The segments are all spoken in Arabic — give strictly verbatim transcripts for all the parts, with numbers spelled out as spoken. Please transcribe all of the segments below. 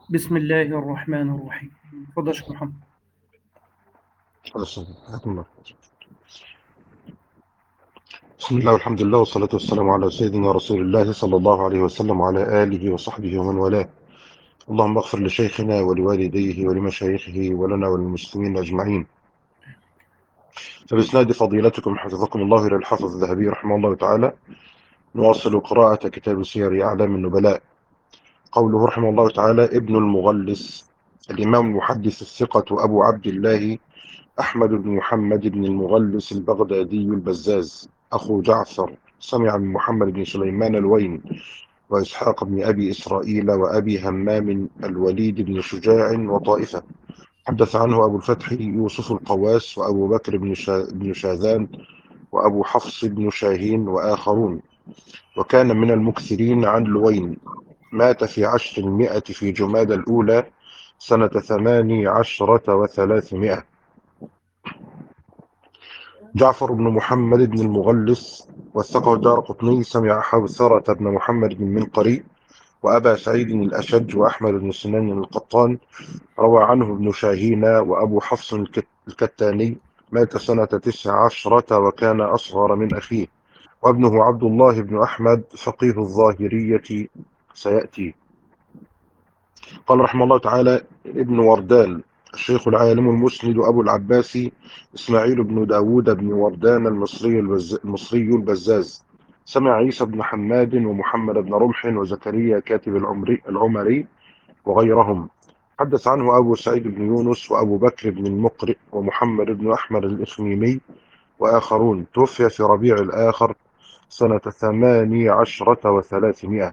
بسم الله الرحمن الرحيم. اتفضل يا شيخ محمد. بسم الله والحمد لله والصلاة والسلام على سيدنا رسول الله صلى الله عليه وسلم وعلى آله وصحبه ومن والاه. اللهم اغفر لشيخنا ولوالديه ولمشايخه ولنا وللمسلمين أجمعين. فبإسناد فضيلتكم حفظكم الله إلى الحافظ الذهبي رحمه الله تعالى نواصل قراءة كتاب سير أعلام النبلاء. قوله رحمه الله تعالى: ابن المغلس الإمام المحدث الثقة أبو عبد الله أحمد بن محمد بن المغلس البغدادي البزاز أخو جعفر، سمع من محمد بن سليمان الويني وإسحاق بن أبي إسرائيل وأبي همام الوليد بن شجاع وطائفة. حدث عنه أبو الفتح يوسف القواس وأبو بكر بن, شا... بن شاذان وأبو حفص بن شاهين وآخرون، وكان من المكثرين عن لوين. مات في عشر المئة في جماد الأولى سنة ثماني عشرة وثلاثمائة. جعفر بن محمد بن المغلس وثقه الدارقطني سمع حوثرة بن محمد بن منقري وأبا سعيد الأشج وأحمد بن سنان القطان. روى عنه ابن شاهين وأبو حفص الكتاني. مات سنة تسع عشرة وكان أصغر من أخيه. وابنه عبد الله بن أحمد فقيه الظاهرية سيأتي. قال رحمه الله تعالى: ابن وردان الشيخ العالم المسند أبو العباس إسماعيل بن داود بن وردان المصري, البز... المصري البزاز، سمع عيسى بن حماد ومحمد بن رمح وزكريا كاتب العمري, العمري وغيرهم. حدث عنه أبو سعيد بن يونس وأبو بكر بن المقرئ ومحمد بن أحمد الإخميمي وآخرون. توفي في ربيع الآخر سنة ثماني عشرة وثلاثمائة.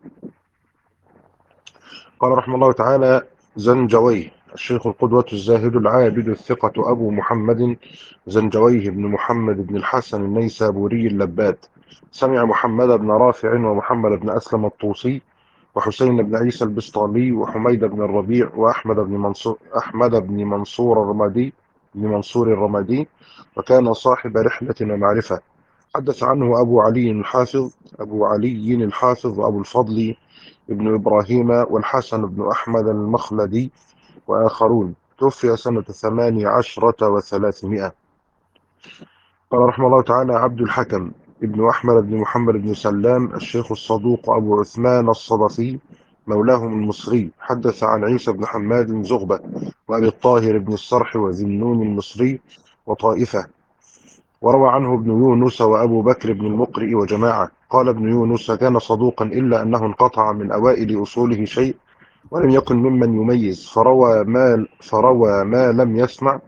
قال رحمه الله تعالى: زنجويه الشيخ القدوة الزاهد العابد الثقة أبو محمد زنجويه بن محمد بن الحسن النيسابوري اللباد، سمع محمد بن رافع ومحمد بن أسلم الطوسي وحسين بن عيسى البسطامي وحميد بن الربيع وأحمد بن منصور أحمد بن منصور الرمادي بن منصور الرمادي، وكان صاحب رحلة ومعرفة. حدث عنه أبو علي الحافظ أبو علي الحافظ وأبو الفضل ابن إبراهيم والحسن بن أحمد المخلدي وآخرون. توفي سنة ثماني عشرة وثلاثمائة. قال رحمه الله تعالى: عبد الحكم ابن أحمد بن محمد بن سلام الشيخ الصدوق أبو عثمان الصدفي مولاهم المصري. حدث عن عيسى بن حماد زغبة وأبي الطاهر بن السرح وذنون المصري وطائفة. وروى عنه ابن يونس وأبو بكر بن المقرئ وجماعة. قال ابن يونس: كان صدوقا إلا أنه انقطع من أوائل أصوله شيء ولم يكن ممن يميز، فروى ما, فروى ما لم يسمع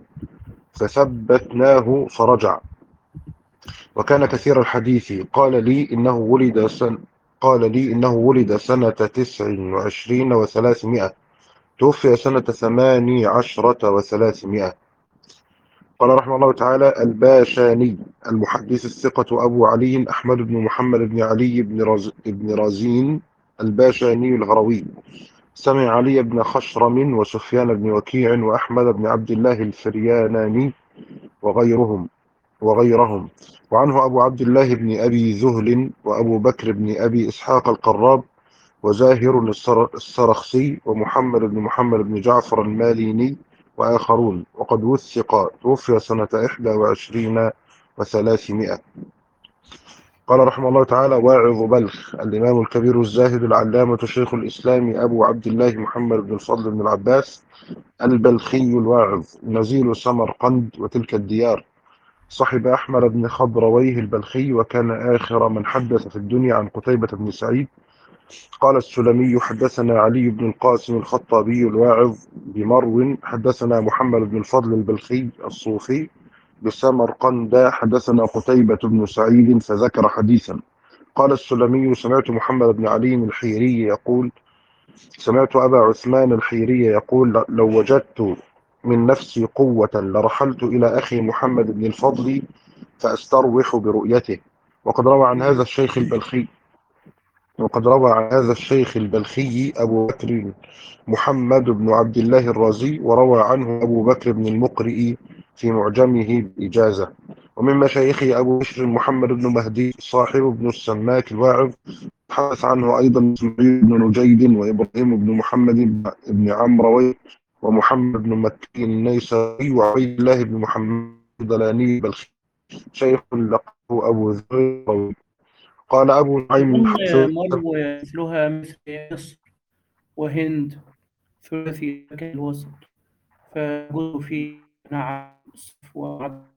فثبتناه فرجع. وكان كثير الحديث. قال لي إنه ولد سن قال لي إنه ولد سنة تسع وعشرين وثلاثمائة. توفي سنة ثماني عشرة وثلاثمائة. قال رحمه الله تعالى: الباشاني المحدث الثقة أبو علي أحمد بن محمد بن علي بن, رز... بن رزين الباشاني الهروي، سمع علي بن خشرم وسفيان بن وكيع وأحمد بن عبد الله الفرياناني وغيرهم وغيرهم وعنه أبو عبد الله بن أبي ذهل وأبو بكر بن أبي إسحاق القراب وزاهر السرخسي ومحمد بن محمد بن جعفر الماليني وآخرون. وقد وثق. توفي سنة إحدى وعشرين وثلاثمائة. قال رحمه الله تعالى: واعظ بلخ الإمام الكبير الزاهد العلامة شيخ الإسلام أبو عبد الله محمد بن الفضل بن العباس البلخي الواعظ نزيل سمرقند وتلك الديار. صحب أحمد بن خضرويه البلخي، وكان آخر من حدث في الدنيا عن قتيبة بن سعيد. قال السلمي: حدثنا علي بن القاسم الخطابي الواعظ بمرو. حدثنا محمد بن الفضل البلخي الصوفي بسمرقند. حدثنا قتيبة بن سعيد فذكر حديثا. قال السلمي: سمعت محمد بن علي الحيري يقول سمعت أبا عثمان الحيري يقول: لو وجدت من نفسي قوة لرحلت إلى أخي محمد بن الفضل فأستروح برؤيته. وقد روى عن هذا الشيخ البلخي وقد روى عن هذا الشيخ البلخي أبو بكر محمد بن عبد الله الرازي، وروى عنه أبو بكر بن المقرئ في معجمه بإجازة. ومن مشايخه أبو بشر محمد بن مهدي صاحب ابن السماك الواعظ، تحدث عنه أيضا إسماعيل بن نجيد وإبراهيم بن محمد بن عمروي ومحمد بن مكي النيسابي وعبيد الله بن محمد الدلاني بل شيخ لقبه أبو ذر. قال أبو نعيم أظن حفظ. مروى مثلها مثل مصر وهند ثلاثي الوسط، فقلت في نعم الصف وعطف.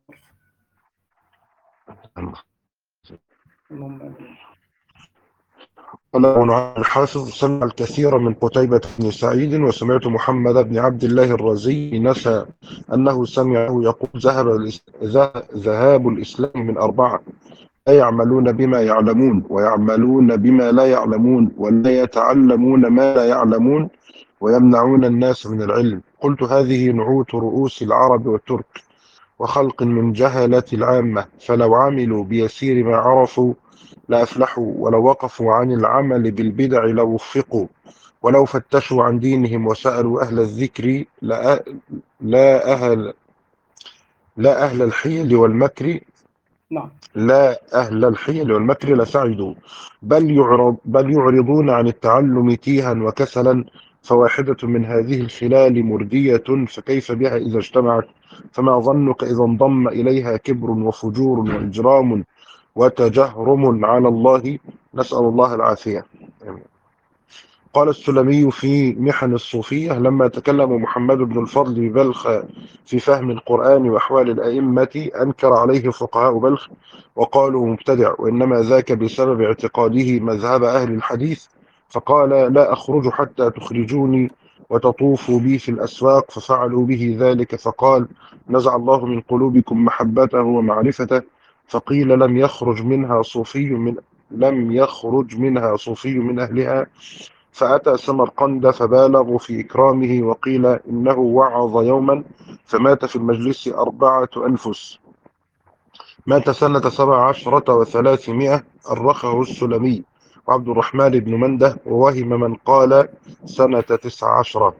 اللهم آمين. قال أبو نعيم الحافظ: سمع الكثير من قتيبة بن سعيد وسمعت محمد بن عبد الله الرزي نسى أنه سمعه يقول: ذهب الإس- ذه- ذهاب الإسلام من أربعة: لا يعملون بما يعلمون، ويعملون بما لا يعلمون، ولا يتعلمون ما لا يعلمون، ويمنعون الناس من العلم. قلت: هذه نعوت رؤوس العرب والترك وخلق من جهلة العامة، فلو عملوا بيسير ما عرفوا لأفلحوا، ولو وقفوا عن العمل بالبدع لوفقوا، ولو فتشوا عن دينهم وسألوا أهل الذكر لا لا أهل لا أهل الحيل والمكر نعم. لا أهل الحيل والمكر لسعدوا، بل يعرض بل يعرضون عن التعلم تيها وكسلا، فواحدة من هذه الخلال مردية، فكيف بها إذا اجتمعت؟ فما ظنك إذا انضم إليها كبر وفجور وإجرام وتجهرم على الله، نسأل الله العافية. قال السلمي في محن الصوفية: لما تكلم محمد بن الفضل ببلخ في فهم القرآن وأحوال الأئمة أنكر عليه فقهاء بلخ وقالوا مبتدع، وإنما ذاك بسبب اعتقاده مذهب أهل الحديث، فقال: لا أخرج حتى تخرجوني وتطوفوا بي في الأسواق، ففعلوا به ذلك، فقال: نزع الله من قلوبكم محبته ومعرفته. فقيل: لم يخرج منها صوفي من لم يخرج منها صوفي من أهلها، فأتى سمرقند فبالغوا في إكرامه، وقيل إنه وعظ يوما فمات في المجلس أربعة أنفس، مات سنة سبع عشرة وثلاثمائة، أرخه السلمي وعبد الرحمن بن منده، ووهم من قال سنة تسع عشرة.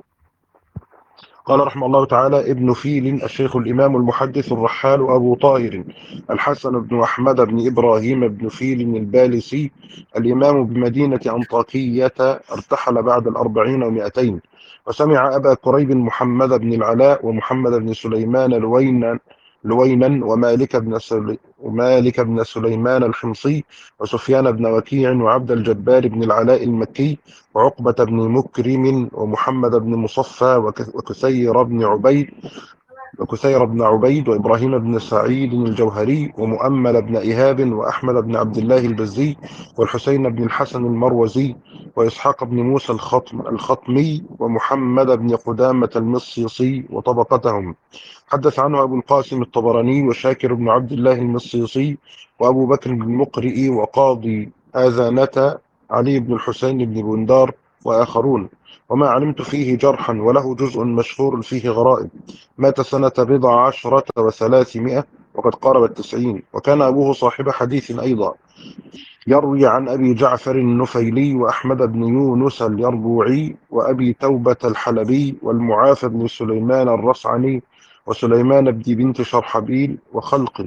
قال رحمه الله تعالى: ابن فيل الشيخ الإمام المحدث الرحال أبو طاهر الحسن بن أحمد بن إبراهيم بن فيل البالسي الإمام بمدينة أنطاكية، ارتحل بعد الأربعين ومائتين، وسمع أبا كريب محمد بن العلاء ومحمد بن سليمان لوينا لوينا ومالك بن سلي ومالك بن سليمان الحمصي وسفيان بن وكيع وعبد الجبار بن العلاء المكي وعقبة بن مكرم ومحمد بن مصفى وكثير بن عبيد وكثير بن عبيد وإبراهيم بن سعيد الجوهري ومؤمل بن إيهاب وأحمد بن عبد الله البزي والحسين بن الحسن المروزي وإسحاق بن موسى الخطم الخطمي ومحمد بن قدامة المصيصي وطبقتهم. حدث عنه أبو القاسم الطبراني وشاكر بن عبد الله المصيصي وأبو بكر بن المقرئ وقاضي آذانة علي بن الحسين بن بندار وآخرون، وما علمت فيه جرحا، وله جزء مشهور فيه غرائب. مات سنة بضع عشرة وثلاثمائة وقد قارب التسعين، وكان أبوه صاحب حديث أيضا، يروي عن أبي جعفر النفيلي وأحمد بن يونس اليربوعي وأبي توبة الحلبي والمعافى بن سليمان الرصعني وسليمان بن بنت شرحبيل وخلق.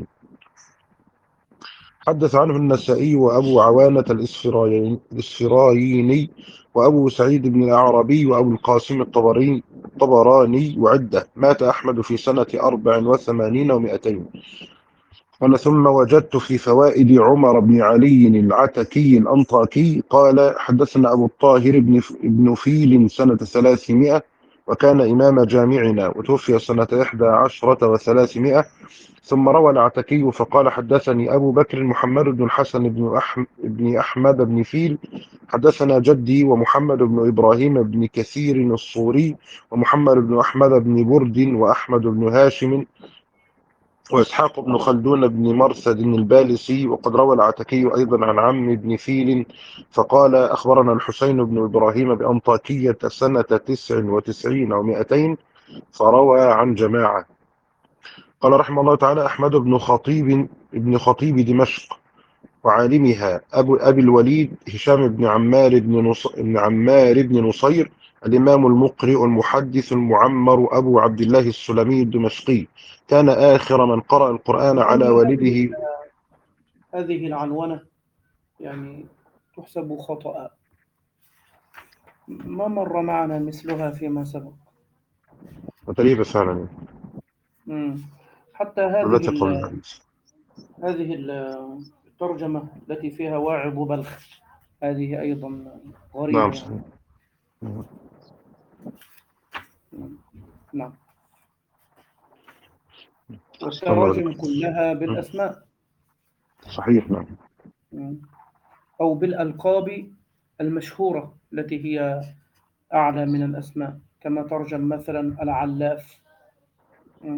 حدث عنه النسائي وأبو عوانة الإسفرايني وأبو سعيد بن الأعرابي وأبو القاسم الطبري الطبراني وعدة. مات أحمد في سنة أربع وثمانين ومائتين. قال: ثم وجدت في فوائد عمر بن علي العتكي الأنطاكي قال: حدثنا أبو الطاهر بن ابن فيل سنة ثلاثمائة، وكان إمام جامعنا، وتوفي سنة إحدى عشرة وثلاثمائة. ثم روى العتكي فقال: حدثني أبو بكر محمد بن الحسن بن, أحم بن أحمد بن فيل، حدثنا جدي ومحمد بن إبراهيم بن كثير الصوري ومحمد بن أحمد بن برد وأحمد بن هاشم وإسحاق بن خلدون بن مرثد البالسي. وقد روى العتكي أيضا عن عم بن فيل فقال: أخبرنا الحسين بن إبراهيم بأنطاكية سنة تسع وتسعين ومائتين، فروى عن جماعة. قال رحمه الله تعالى: أحمد بن خطيب ابن خطيب دمشق وعالمها أبو أبي الوليد هشام بن عمار بن, نص... بن عمار بن نصير الإمام المقرئ المحدث المعمر أبو عبد الله السلمي الدمشقي، كان آخر من قرأ القرآن على أظن هذه والده. هذه العنونة يعني تحسب خطأ، ما مر معنا مثلها فيما سبق. غريبة فعلا. مم. حتى هذه التي قبل ال- الحديث. هذه ال- الترجمة التي فيها واعظ بلخ، هذه أيضا غريبة نعم يعني. صحيح. نعم. مم. نعم. أحسن الله والتراجم عليك. كلها بالأسماء. صحيح. نعم. مم. أو بالألقاب المشهورة التي هي أعلى من الأسماء، كما ترجم مثلا العلاف. مم.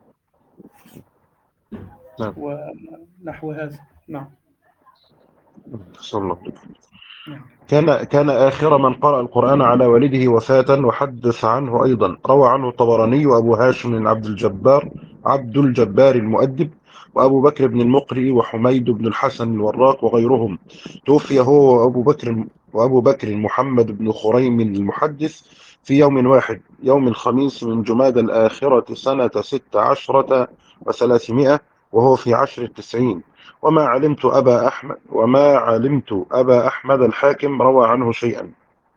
نعم. ونحو هذا. نعم. أحسن الله عليك. نعم. كان كان آخر من قرأ القرآن على والده وفاة، وحدث عنه أيضا. روى عنه الطبراني وأبو هاشم بن عبد الجبار عبد الجبار المؤدب، وأبو بكر بن المقري، وحميد بن الحسن الوراق، وغيرهم. توفي هو وأبو بكر وأبو بكر محمد بن خريم المحدث في يوم واحد، يوم الخميس من جماد الآخرة سنة ست عشرة وثلاثمائة، وهو في عشر التسعين. وما علمت أبا أحمد وما علمت أبا أحمد الحاكم روى عنه شيئا.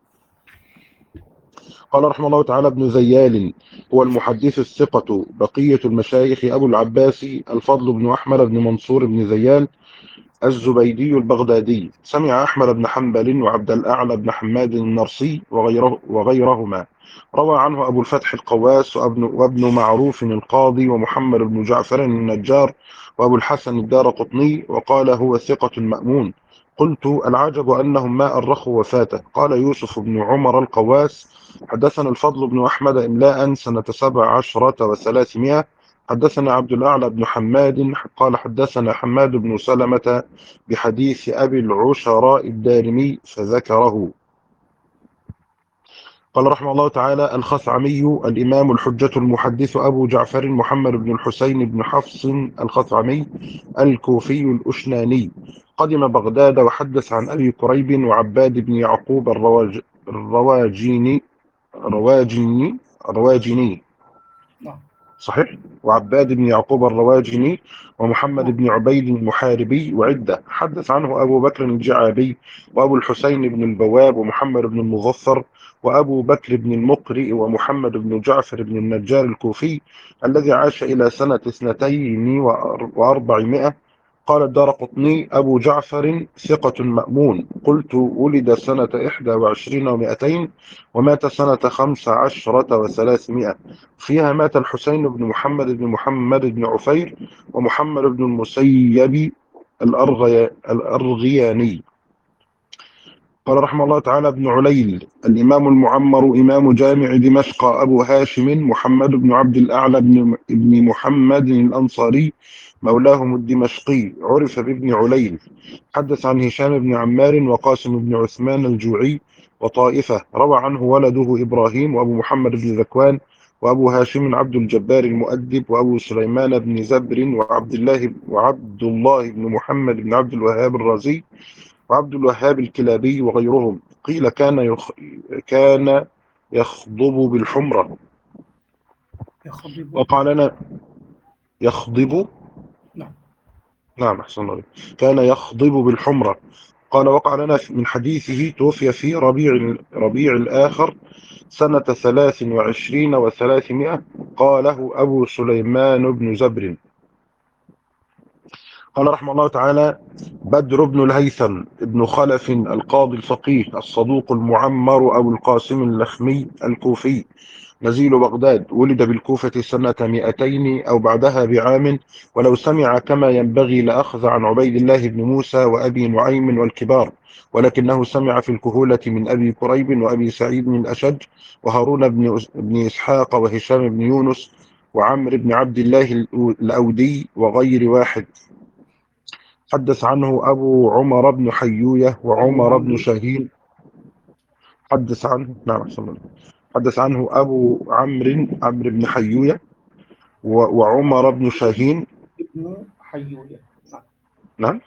قال رحمه الله تعالى ابن زيال هو المحدث الثقة بقية المشايخ أبو العباس الفضل بن أحمد بن منصور بن زيال الزبيدي البغدادي، سمع أحمد بن حنبل وعبد الأعلى بن حماد النرسي وغيره وغيرهما. روى عنه أبو الفتح القواس وابن, وابن معروف القاضي ومحمد بن جعفر النجار وأبو الحسن الدار قطني، وقال هو ثقة مأمون. قلت العجب أنهم ما أرخوا وفاته. قال يوسف بن عمر القواس حدثنا الفضل بن أحمد إملاء سنة سبع عشرة وثلاثمائة. حدثنا عبد الأعلى بن حماد قال حدثنا حماد بن سلمة بحديث أبي العشراء الدارمي فذكره. قال رحمه الله تعالى الخثعمي الإمام الحجة المحدث أبو جعفر محمد بن الحسين بن حفص الخثعمي الكوفي الأشناني، قدم بغداد وحدث عن أبي كريب وعباد بن يعقوب الرواج الرواجيني الرواجيني الرواجيني نعم. صحيح، وعباد بن يعقوب الرواجني، ومحمد نعم. بن عبيد المحاربي وعدة. حدث عنه أبو بكر الجعابي وأبو الحسين بن البواب ومحمد بن المظفر وأبو بكر بن المقري ومحمد بن جعفر بن النجار الكوفي الذي عاش إلى سنة اثنتين وأربعمائة. قال الدارقطني أبو جعفر ثقة مأمون. قلت ولد سنة إحدى وعشرين ومائتين ومات سنة خمس عشرة وثلاثمائة. فيها مات الحسين بن محمد بن محمد بن عفير ومحمد بن المسيب الأرغي الأرغياني. قال رحمه الله تعالى ابن عليل الإمام المعمر إمام جامع دمشق أبو هاشم محمد بن عبد الأعلى بن ابن محمد الأنصاري مولاهم الدمشقي، عرف بابن عليل. حدث عن هشام بن عمار وقاسم بن عثمان الجوعي وطائفة. روى عنه ولده إبراهيم وأبو محمد بن ذكوان وأبو هاشم عبد الجبار المؤدب وأبو سليمان بن زبر وعبد الله وعبد الله بن محمد بن عبد الوهاب الرازي وعبد الوهاب الكلابي وغيرهم. قيل كان يخ... كان يخضب بالحمرة. يخضب. وقع لنا يخضب. نعم. نعم أحسن الله. كان يخضب بالحمرة. قال وقع لنا من حديثه توفي في ربيع ربيع الآخر سنة ثلاث وعشرين وثلاثمائة. قاله أبو سليمان بن زبر. قال رحمه الله تعالى بدر بن الهيثم ابن خلف القاضي الفقيه الصدوق المعمر أبو القاسم اللخمي الكوفي نزيل بغداد، ولد بالكوفة سنة مئتين أو بعدها بعام، ولو سمع كما ينبغي لأخذ عن عبيد الله بن موسى وأبي نعيم والكبار، ولكنه سمع في الكهولة من أبي كريب وأبي سعيد من الأشج وهارون بن بن إسحاق وهشام بن يونس وعمرو بن عبد الله الأودي وغير واحد. حدث عنه أبو عمر بن حيوية أبو وعمر بن عمرو شاهين. حدث عنه نعم أحسن. حدث عنه أبو عمرو عمرو بن حيوية و- وعمر بن شاهين. ابن حيوية. نعم. نعم.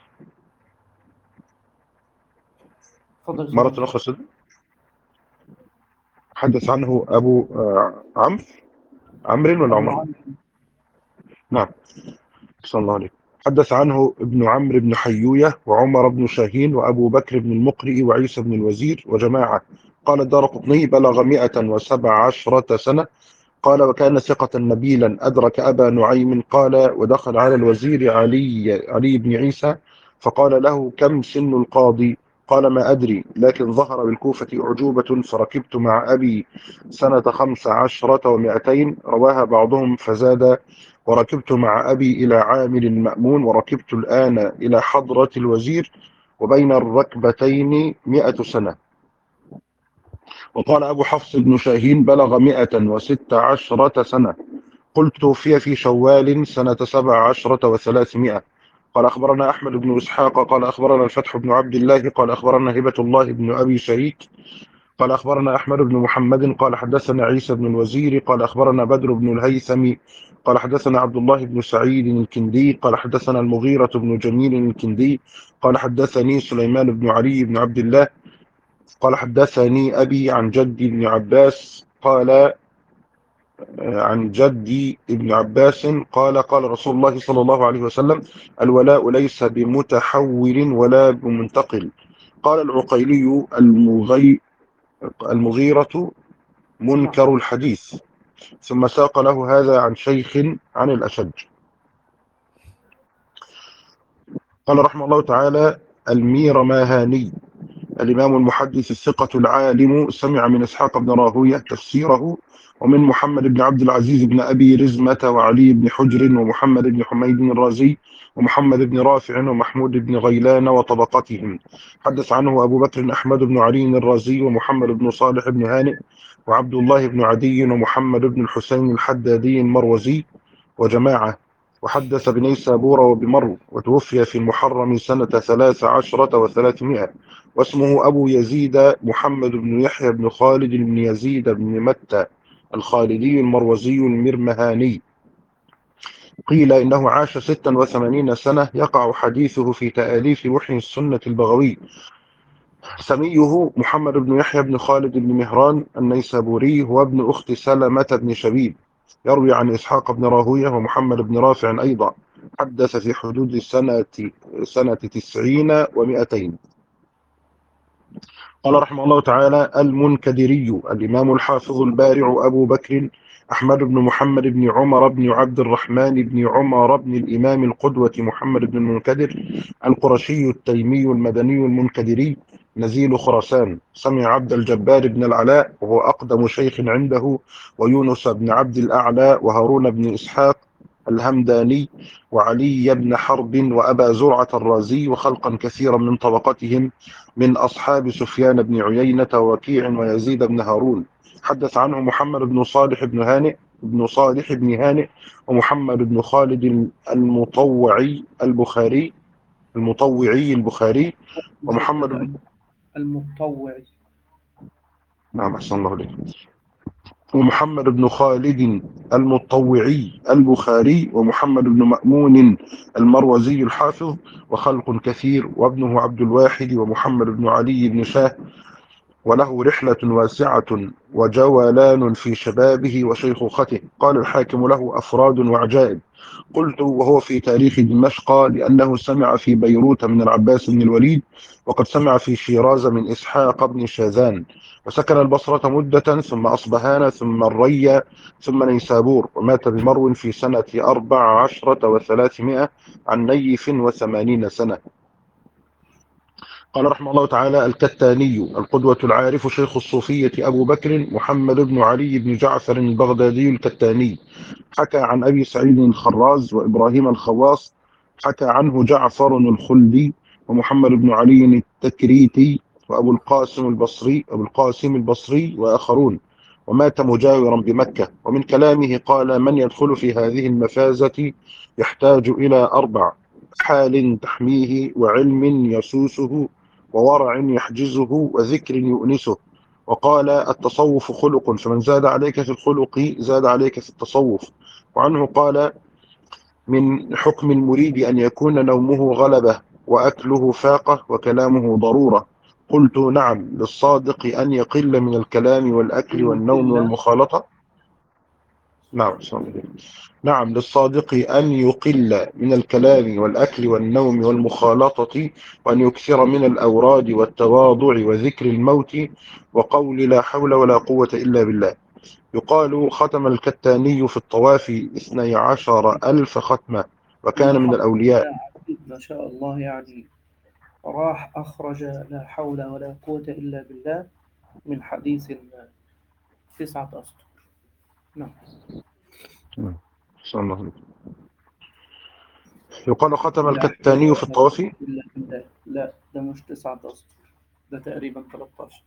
تفضل مرة زميلي. أخرى سيدنا. حدث عنه أبو آه، عمرو عمرو ولا أبو عمر؟ عمرو. نعم، صلى الله عليه. حدث عنه ابن عمرو بن حيوية وعمر بن شاهين وأبو بكر بن المقرئ وعيسى بن الوزير وجماعة. قال الدارقطني بلغ مئة وسبع عشرة سنة. قال وكان ثقة نبيلا أدرك أبا نعيم. قال ودخل على الوزير علي علي بن عيسى فقال له كم سن القاضي؟ قال ما أدري، لكن ظهر بالكوفة أعجوبة فركبت مع أبي سنة خمس عشرة ومائتين. رواها بعضهم فزاد وركبت مع أبي إلى عامل المأمون وركبت الآن إلى حضرة الوزير وبين الركبتين مئة سنة. وقال أبو حفص بن شاهين بلغ مئة وست عشرة سنة. قلت توفي في شوال سنة سبع عشرة وثلاثمائة. قال أخبرنا أحمد بن إسحاق قال أخبرنا الفتح بن عبد الله قال أخبرنا هبة الله بن أبي شريك قال أخبرنا أحمد بن محمد قال حدثنا عيسى بن الوزير قال أخبرنا بدر بن الهيثم قال حدثنا عبد الله بن سعيد الكندي قال حدثنا المغيرة بن جميل الكندي قال حدثني سليمان بن علي بن عبد الله قال حدثني أبي عن جدي بن عباس قال عن جدي ابن عباس قال قال رسول الله صلى الله عليه وسلم الولاء ليس بمتحول ولا بمنتقل. قال العقيلي المغي المغيرة منكر الحديث، ثم ساق له هذا عن شيخ عن الأشج. قال رحمه الله تعالى الميرماهاني الإمام المحدث الثقة العالم سمع من إسحاق بن راهوية تفسيره ومن محمد بن عبد العزيز بن أبي رزمة وعلي بن حجر ومحمد بن حميد الرازي ومحمد بن رافع ومحمود بن غيلان وطبقتهم. حدث عنه أبو بكر أحمد بن علي الرازي ومحمد بن صالح بن هانئ وعبد الله بن عدي ومحمد بن الحسين الحدادي المروزي وجماعة. وحدث بنيسابور وبمرو وتوفي في المحرم سنة ثلاث عشرة وثلاثمائة. واسمه أبو يزيد محمد بن يحيى بن خالد بن يزيد بن متى الخالدي المروزي المرمهاني. قيل إنه عاش ستا وثمانين سنة يقع حديثه في تآليف وحي السنة البغوي. سميه محمد بن يحيى بن خالد بن مهران النيسابوري هو ابن أخت سلمة بن شبيب. يروي عن إسحاق بن راهوية ومحمد بن رافع أيضا. حدث في حدود سنة سنة تسعين ومائتين. قال رحمه الله تعالى المنكدري الإمام الحافظ البارع أبو بكر أحمد بن محمد بن عمر بن عبد الرحمن بن عمر بن الإمام القدوة محمد بن المنكدر القرشي التيمي المدني المنكدري نزيل خراسان. سمع عبد الجبار بن العلاء وهو أقدم شيخ عنده ويونس بن عبد الأعلى وهارون بن إسحاق الهمداني وعلي بن حرب وأبا زرعة الرازي وخلقا كثيرا من طبقتهم من أصحاب سفيان بن عيينة ووكيع ويزيد بن هارون. حدث عنه محمد بن صالح بن هانئ بن صالح بن هانئ ومحمد بن خالد المطوعي البخاري المطوعي البخاري ومحمد بن المطوعي. نعم أحسن الله عليك. ومحمد بن خالد المطوعي البخاري ومحمد بن مأمون المروزي الحافظ وخلق كثير وابنه عبد الواحد ومحمد بن علي بن شاه وله رحلة واسعة وجولان في شبابه وشيخوخته. قال الحاكم له أفراد وعجائب. قلت وهو في تاريخ دمشق لأنه سمع في بيروت من العباس بن الوليد وقد سمع في شيراز من إسحاق بن شاذان وسكن البصرة مدة ثم أصبهان ثم الري ثم نيسابور ومات بمرو في سنة أربع عشرة وثلاثمائة عن نيف وثمانين سنة. قال رحمه الله تعالى الكتاني القدوة العارف شيخ الصوفية أبو بكر محمد بن علي بن جعفر البغدادي الكتاني. حكى عن أبي سعيد الخراز وإبراهيم الخواص. حكى عنه جعفر الخلدي ومحمد بن علي التكريتي وأبو القاسم البصري أبو القاسم البصري وآخرون. ومات مجاورا بمكة. ومن كلامه قال من يدخل في هذه المفازة يحتاج إلى أربع: حال تحميه وعلم يسوسه وورع يحجزه وذكر يؤنسه. وقال التصوف خلق فمن زاد عليك في الخلق زاد عليك في التصوف. وعنه قال من حكم المريد أن يكون نومه غلبة وأكله فاقة وكلامه ضرورة قلت نعم للصادق أن يقل من الكلام والأكل أن والنوم يقل. والمخالطة. نعم صحيح. نعم للصادق أن يقل من الكلام والأكل والنوم والمخالطة، وأن يكثر من الأوراد والتواضع وذكر الموت وقول لا حول ولا قوة إلا بالله. يقال ختم الكتاني في الطواف اثني عشر ألف ختمة وكان من الحمد الأولياء. لله، عبيد ما شاء الله يعني، راح أخرج لا حول ولا قوة إلا بالله من حديث التسعة أسطر. نعم. نعم. صلى الله عليه وسلم. يقال ختم لا حول الكتاني في ولا قوة الطواف. إلا بالله. لا، ده مش تسعة أسطر، ده تقريبا ثلاثة عشر.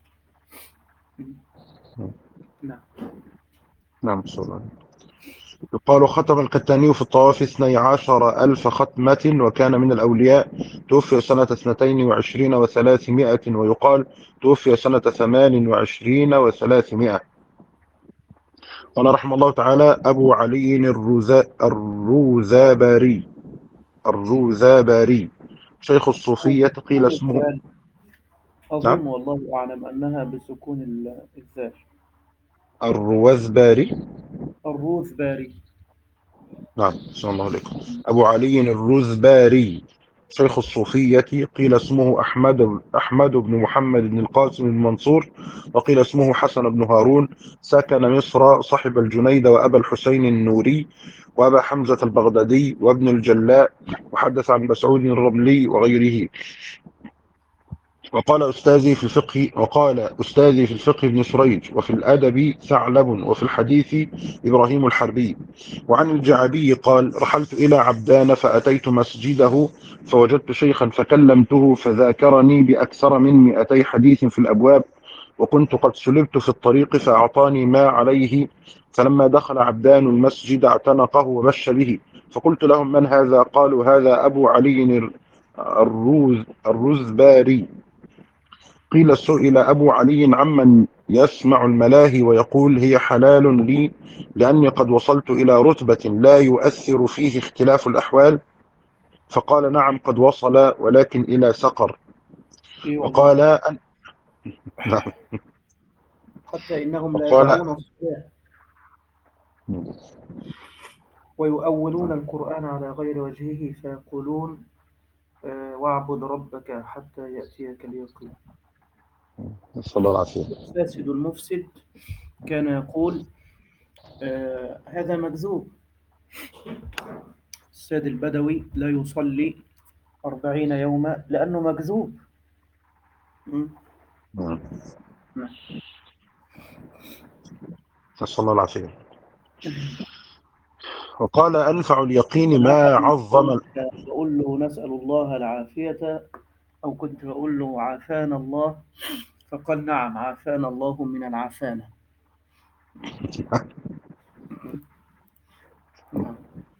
نعم. نعم صلى الله عليه وسلم. يقال ختم الكتاني في الطواف اثني عشر ألف ختمة وكان من الأولياء. توفي سنة اثنتين وعشرين وثلاثمائة، ويقال توفي سنة ثمان وعشرين وثلاثمائة. قال رحمه الله تعالى أبو علي الروزا الروزاباري الروزاباري شيخ الصوفية قيل اسمه. الذال، نعم أظن والله أعلم أنها بسكون ال- الذال. الروزباري. الروذباري. نعم صلى الله عليكم. أبو علي الروزباري شيخ الصوفية قيل اسمه أحمد أحمد بن محمد بن القاسم المنصور، وقيل اسمه حسن بن هارون. سكن مصر، صاحب الجنيد وأبا الحسين النوري وأبا حمزة البغدادي وابن الجلاء، وحدث عن مسعود الرملي وغيره. وقال أستاذي في الفقه وقال أستاذي في الفقه ابن سريج، وفي الأدب ثعلب، وفي الحديث إبراهيم الحربي. وعن الجعبي قال رحلت إلى عبدان فأتيت مسجده فوجدت شيخا فكلمته فذاكرني بأكثر من مئتي حديث في الأبواب، وكنت قد سلبت في الطريق فأعطاني ما عليه. فلما دخل عبدان المسجد اعتنقه ومش به، فقلت لهم من هذا؟ قالوا هذا أبو علي الروز الرزباري. قيل سئل أبو علي عمن يسمع الملاهي ويقول هي حلال لي لأني قد وصلت إلى رتبة لا يؤثر فيه اختلاف الأحوال، فقال نعم قد وصل ولكن إلى سقر. إي والله. وقال أن... نعم. حتى إنهم لا وقال يدعون الصلاة ويؤولون القرآن على غير وجهه، فيقولون آه، واعبد ربك حتى يأتيك اليقين. صلى الله عليه وسلم. الفاسد المفسد كان يقول آه، هذا مكذوب. السيد البدوي لا يصلي أربعين يوما لأنه مكذوب. م? نعم. نعم. صلى الله عليه وسلم. وقال أنفع اليقين أنا ما حديث عظم. كنت بقول له نسأل الله العافية، أو كنت بقول له عافانا الله، فقال نعم عافانا الله من العافانة. نعم.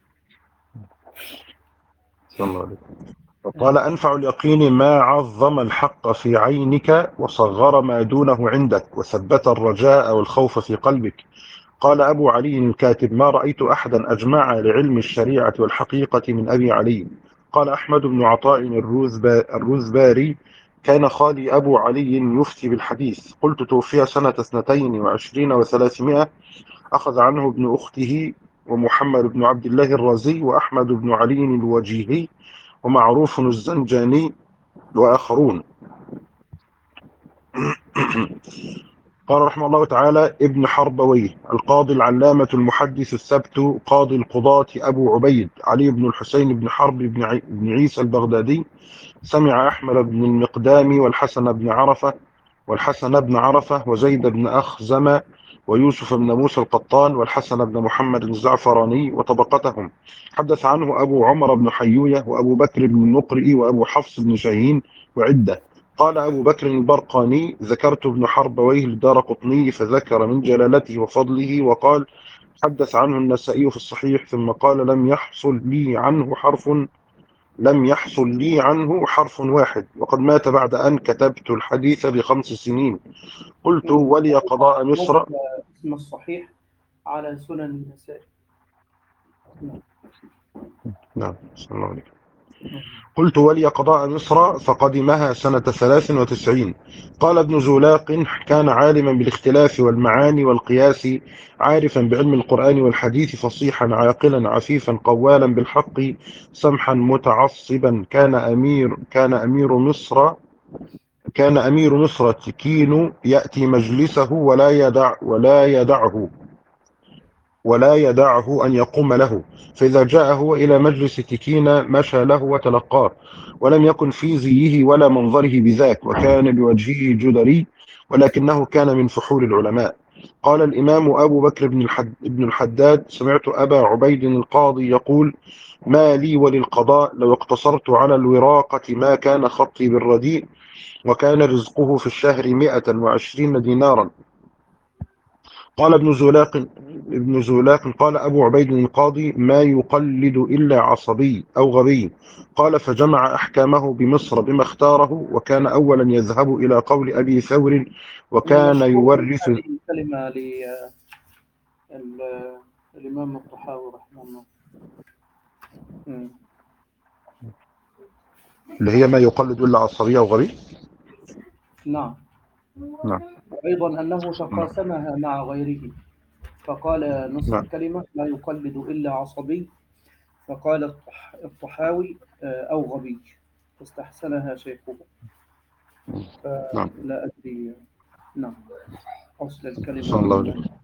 صلى الله عليه وسلم. وقال أنفع اليقين ما عظم الحق في عينك وصغر ما دونه عندك وثبت الرجاء والخوف في قلبك. قال أبو علي الكاتب ما رأيت أحدا أجمع لعلم الشريعة والحقيقة من أبي علي. قال أحمد بن عطاء الروزبا الروزباري كان خالي أبو علي يفتي بالحديث. قلت توفي سنة اثنتين وعشرين وثلاثمائة. أخذ عنه ابن أخته ومحمد بن عبد الله الرازي وأحمد بن علي الوجيهي ومعروف الزنجاني وآخرون. قال رحمه الله تعالى ابن حربويه القاضي العلامة المحدث الثبت قاضي القضاة أبو عبيد علي بن الحسين بن حرب بن, عي... بن عيسى البغدادي سمع أحمد بن المقدام والحسن بن عرفة والحسن بن عرفة وزيد بن أخزم ويوسف بن موسى القطان والحسن بن محمد الزعفراني وطبقتهم. حدث عنه أبو عمر بن حيوية وأبو بكر بن المقرئ وأبو حفص بن شاهين وعدة. قال أبو بكر البرقاني ذكرت ابن حربويه الدارقطني فذكر من جلالته وفضله وقال حدث عنه النسائي في الصحيح، ثم قال لم يحصل لي عنه حرف لم يحصل لي عنه حرف واحد، وقد مات بعد أن كتبت الحديث بخمس سنين. قلت ولي قضاء مصر. اسم الصحيح على سنن النسائي. نعم. نعم صلى الله عليه. قلت ولي قضاء مصر فقدمها سنة ثلاث وتسعين. قال ابن زولاق كان عالما بالاختلاف والمعاني والقياس، عارفا بعلم القرآن والحديث، فصيحا عاقلا عفيفا قوالا بالحق، سمحا متعصبا. كان أمير كان أمير مصر كان أمير مصر تكين يأتي مجلسه ولا يدع ولا يدعه ولا يدعه أن يقوم له، فإذا جاء هو إلى مجلس تكين مشى له وتلقاه، ولم يكن في زيه ولا منظره بذاك، وكان بوجهه جدري، ولكنه كان من فحول العلماء. قال الإمام أبو بكر بن, الحد بن الحداد سمعت أبا عبيد القاضي يقول: ما لي وللقضاء لو اقتصرت على الوراقة ما كان خطي بالرديء، وكان رزقه في الشهر مئة وعشرين دينارا. قال ابن زولاق ابن زولاق قال أبو عبيد القاضي: ما يقلد إلا عصبي أو غبي. قال: فجمع أحكامه بمصر بما اختاره، وكان أولا يذهب إلى قول أبي ثور، وكان مشهور يورث. هذه الكلمة للإمام الطحاوي رحمه الله. مم. اللي هي ما يقلد إلا عصبي أو غبي. نعم. نعم. وأيضا أنه نعم. تقاسمها مع غيره، فقال نصف نعم. الكلمة لا يقلد إلا عصبي، فقال الطح- الطحاوي آه، أو غبي، فاستحسنها شيخه. نعم. فلا أدري. نعم. أصل الكلمة صلى الله عليه من. وسلم.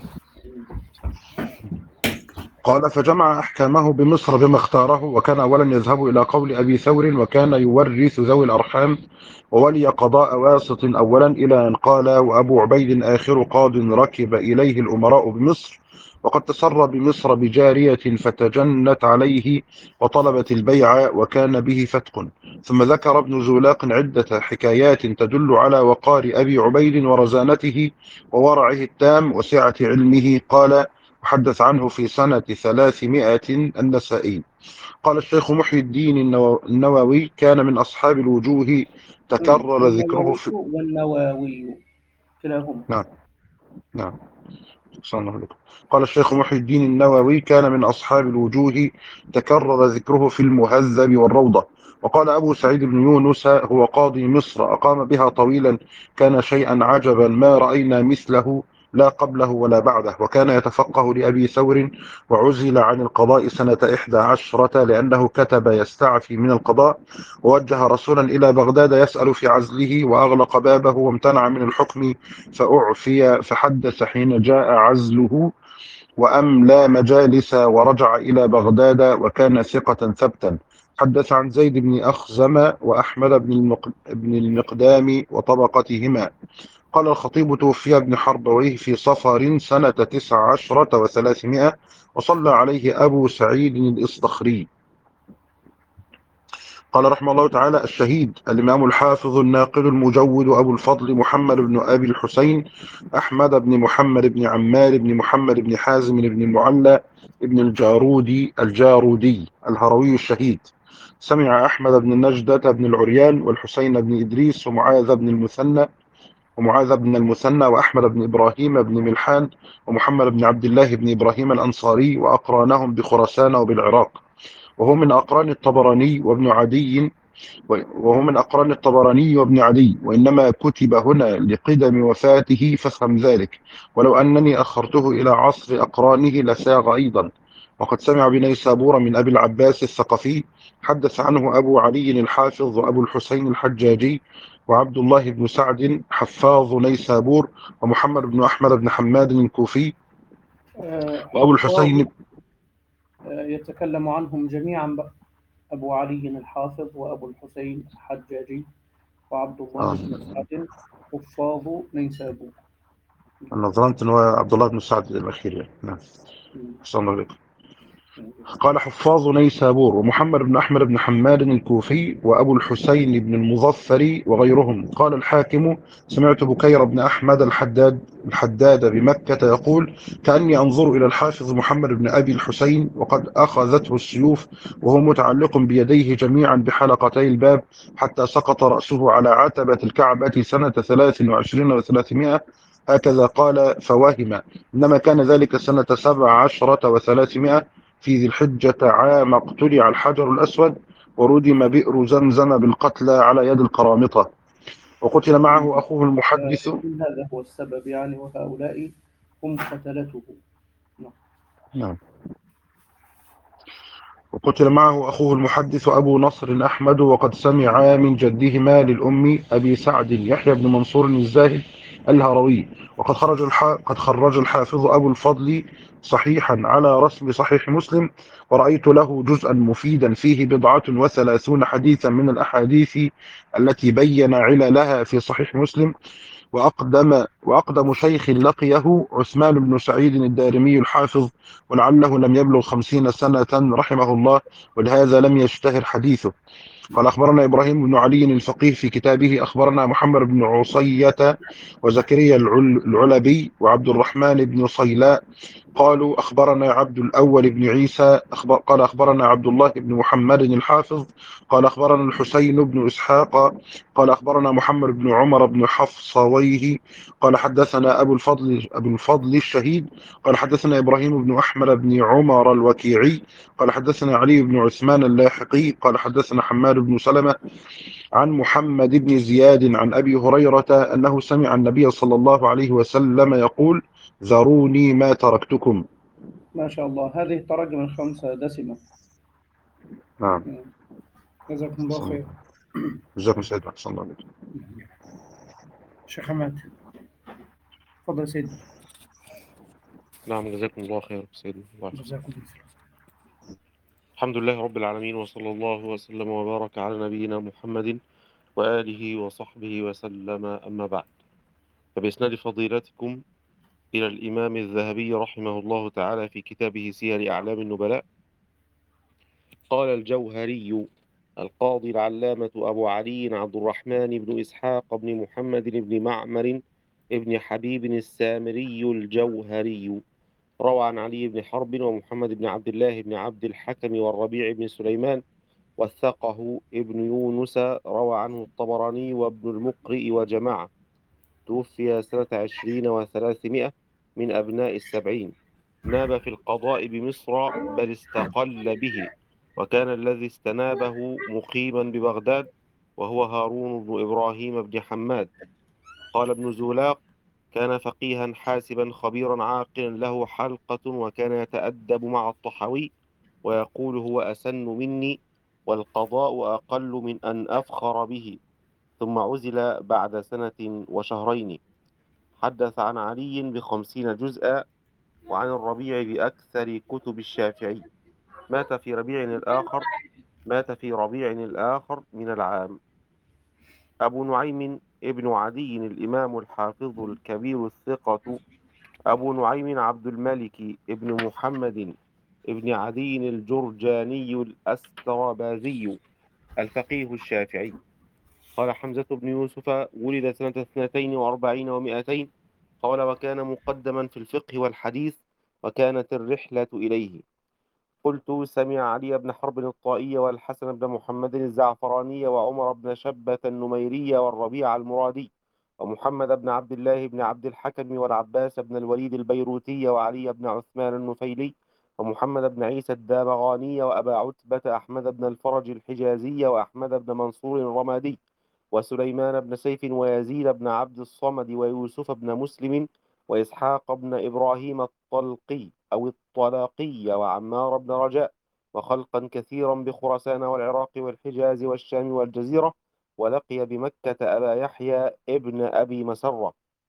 قال: فجمع أحكامه بمصر بما اختاره، وكان أولا يذهب إلى قول أبي ثور، وكان يورث ذوي الأرحام، وولي قضاء واسط أولا، إلى أن قال: وأبو عبيد آخر قاض ركب إليه الأمراء بمصر، وقد تسر بمصر بجارية فتجنت عليه وطلبت البيع، وكان به فتق. ثم ذكر ابن زولاق عدة حكايات تدل على وقار أبي عبيد ورزانته وورعه التام وسعة علمه. قال: وحدث عنه في سنة ثلاثمائة النسائي. قال الشيخ محي الدين النووي: كان من أصحاب الوجوه تكرر ذكره النووي في. والنواوي كلاهما. نعم. نعم. صلى الله عليه. قال الشيخ محي الدين النووي: كان من أصحاب الوجوه تكرر ذكره في المهذب والروضة. وقال أبو سعيد بن يونس هو قاضي مصر أقام بها طويلا، كان شيئا عجبا ما رأينا مثله لا قبله ولا بعده، وكان يتفقه لأبي ثور، وعزل عن القضاء سنة إحدى عشرة لأنه كتب يستعفي من القضاء، ووجه رسولا إلى بغداد يسأل في عزله، وأغلق بابه وامتنع من الحكم، فأعفي، فحدث حين جاء عزله وأملى مجالس، ورجع إلى بغداد، وكان ثقة ثبتا. حدث عن زيد بن أخزم وأحمد بن المقدام وطبقتهما. قال الخطيب: توفي ابن حربويه في صفر سنة تسع عشرة وثلاثمائة، وصلى عليه أبو سعيد الإصطخري. قال رحمه الله تعالى: الشهيد الإمام الحافظ الناقل المجود أبو الفضل محمد بن أبي الحسين أحمد بن محمد بن عمار بن محمد بن حازم بن المعلى بن الجارودي الجارودي الهروي الشهيد. سمع أحمد بن نجدة بن العريان والحسين بن إدريس ومعاذ بن المثنى ومعاذ بن المثنى وأحمد بن إبراهيم بن ملحان ومحمد بن عبد الله بن إبراهيم الأنصاري، وأقرانهم بخراسان وبالعراق، وهو من أقران الطبراني وابن عدي وهو من أقران الطبراني وابن عدي، وإنما كتب هنا لقدم وفاته، فافهم ذلك، ولو أنني أخرته إلى عصر أقرانه لساغ أيضا. وقد سمع بنيسابور من أبي العباس الثقفي، حدث عنه أبو علي الحافظ وأبو الحسين الحجاجي وعبد الله بن سعد حفاظ نيسابور ومحمد بن أحمد بن حماد الكوفي وأبو حفاظ الحسين. يتكلم عنهم جميعا بقى. أبو علي الحافظ وأبو الحسين الحجاجي وعبد الله آه. بن سعد حفاظ نيسابور. أنا ظننت أنه عبد الله بن سعد الأخير. نعم. صلى الله عليه. قال: حفاظ نيسابور ومحمد بن أحمد بن حماد الكوفي وأبو الحسين بن المظفر وغيرهم. قال الحاكم: سمعت بكير بن أحمد الحداد الحداد بمكة يقول: كأني أنظر إلى الحافظ محمد بن أبي الحسين وقد أخذته السيوف، وهو متعلق بيديه جميعا بحلقتي الباب، حتى سقط رأسه على عتبة الكعبة سنة ثلاث وعشرين وثلاثمائة. هكذا قال فوهم. إنما كان ذلك سنة سبع عشرة وثلاثمائة في ذي الحجة عام اقتلع الحجر الأسود، وردم بئر زمزم بالقتلى على يد القرامطة، وقتل معه أخوه المحدث. يكون هذا هو السبب يعني، وهؤلاء هم قتلته. نعم. نعم. وقتل معه أخوه المحدث أبو نصر أحمد، وقد سمع من جدهما للأم أبي سعد يحيى بن منصور الزاهد الهروي. وقد خرج الح... قد خرج الحافظ أبو الفضل صحيحا على رسم صحيح مسلم، ورأيت له جزءا مفيدا فيه بضعة وثلاثون حديثا من الأحاديث التي بين عللها في صحيح مسلم. وأقدم وأقدم شيخ لقيه عثمان بن سعيد الدارمي الحافظ، ولعله لم يبلغ خمسين سنة رحمه الله، ولهذا لم يشتهر حديثه. قال أخبرنا إبراهيم بن علي الفقيه في كتابه أخبرنا محمد بن عصية وزكريا العل- العلبي وعبد الرحمن بن صيلاء قالوا أخبرنا عبد الأول بن عيسى أخبر قال أخبرنا عبد الله بن محمد الحافظ قال أخبرنا الحسين بن إسحاق قال أخبرنا محمد بن عمر بن حفصويه قال حدثنا أبو الفضل أبو الفضل الشهيد قال حدثنا إبراهيم بن أحمد بن عمر الوكيعي قال حدثنا علي بن عثمان اللاحقي قال حدثنا حماد بن سلمة عن محمد بن زياد عن أبي هريرة أنه سمع النبي صلى الله عليه وسلم يقول: ذروني ما تركتكم. ما شاء الله، هذه التراجم الخمسة دسمة. نعم. جزاكم الله أحسن. خير. جزاكم سيد أحسن الله عليك. شيخ حماد، تفضل سيدي. نعم، جزاكم الله خير سيدنا. الله يحفظك. جزاكم الله خير. الحمد لله رب العالمين، وصلى الله وسلم وبارك على نبينا محمد وآله وصحبه وسلم، أما بعد. فبإسناد فضيلتكم إلى الإمام الذهبي رحمه الله تعالى في كتابه سير أعلام النبلاء، قال الجوهري القاضي العلامة أبو علي عبد الرحمن بن إسحاق بن محمد بن معمر ابن حبيب السامري الجوهري روى عن علي بن حرب ومحمد بن عبد الله بن عبد الحكم والربيع بن سليمان، وثقه ابن يونس، روى عنه الطبراني وابن المقرئ وجماعة. توفي سنة عشرين وثلاثمائة من أبناء السبعين. ناب في القضاء بمصر، بل استقل به، وكان الذي استنابه مقيما ببغداد، وهو هارون بن إبراهيم بن حماد. قال ابن زولاق: كان فقيها حاسبا خبيرا عاقلا له حلقة، وكان يتأدب مع الطحاوي ويقول: هو أسن مني، والقضاء أقل من أن أفخر به. ثم عزل بعد سنة وشهرين. حدث عن علي بخمسين جزءا، وعن الربيع بأكثر كتب الشافعي. مات في ربيع الآخر مات في ربيع الآخر من العام. أبو نعيم ابن عدي الإمام الحافظ الكبير الثقة أبو نعيم عبد الملك ابن محمد ابن عدي الجرجاني الأسترابازي الفقيه الشافعي. قال حمزة بن يوسف: ولد سنة اثنتين وأربعين ومائتين. قال: وكان مقدما في الفقه والحديث، وكانت الرحلة إليه. قلت: سمع علي بن حرب الطائي والحسن بن محمد الزعفراني وعمر بن شبة النميري والربيع المرادي ومحمد بن عبد الله بن عبد الحكم والعباس بن الوليد البيروتي وعلي بن عثمان النفيلي ومحمد بن عيسى الدابغاني وأبا عتبة أحمد بن الفرج الحجازي وأحمد بن منصور الرمادي وسليمان بن سيف ويزيد بن عبد الصمد ويوسف بن مسلم وإسحاق بن إبراهيم الطلقي أو الطلاقي وعمار بن رجاء، وخلقا كثيرا بخراسان والعراق والحجاز والشام والجزيرة. ولقي بمكة أبا يحيى ابن أبي مسرة.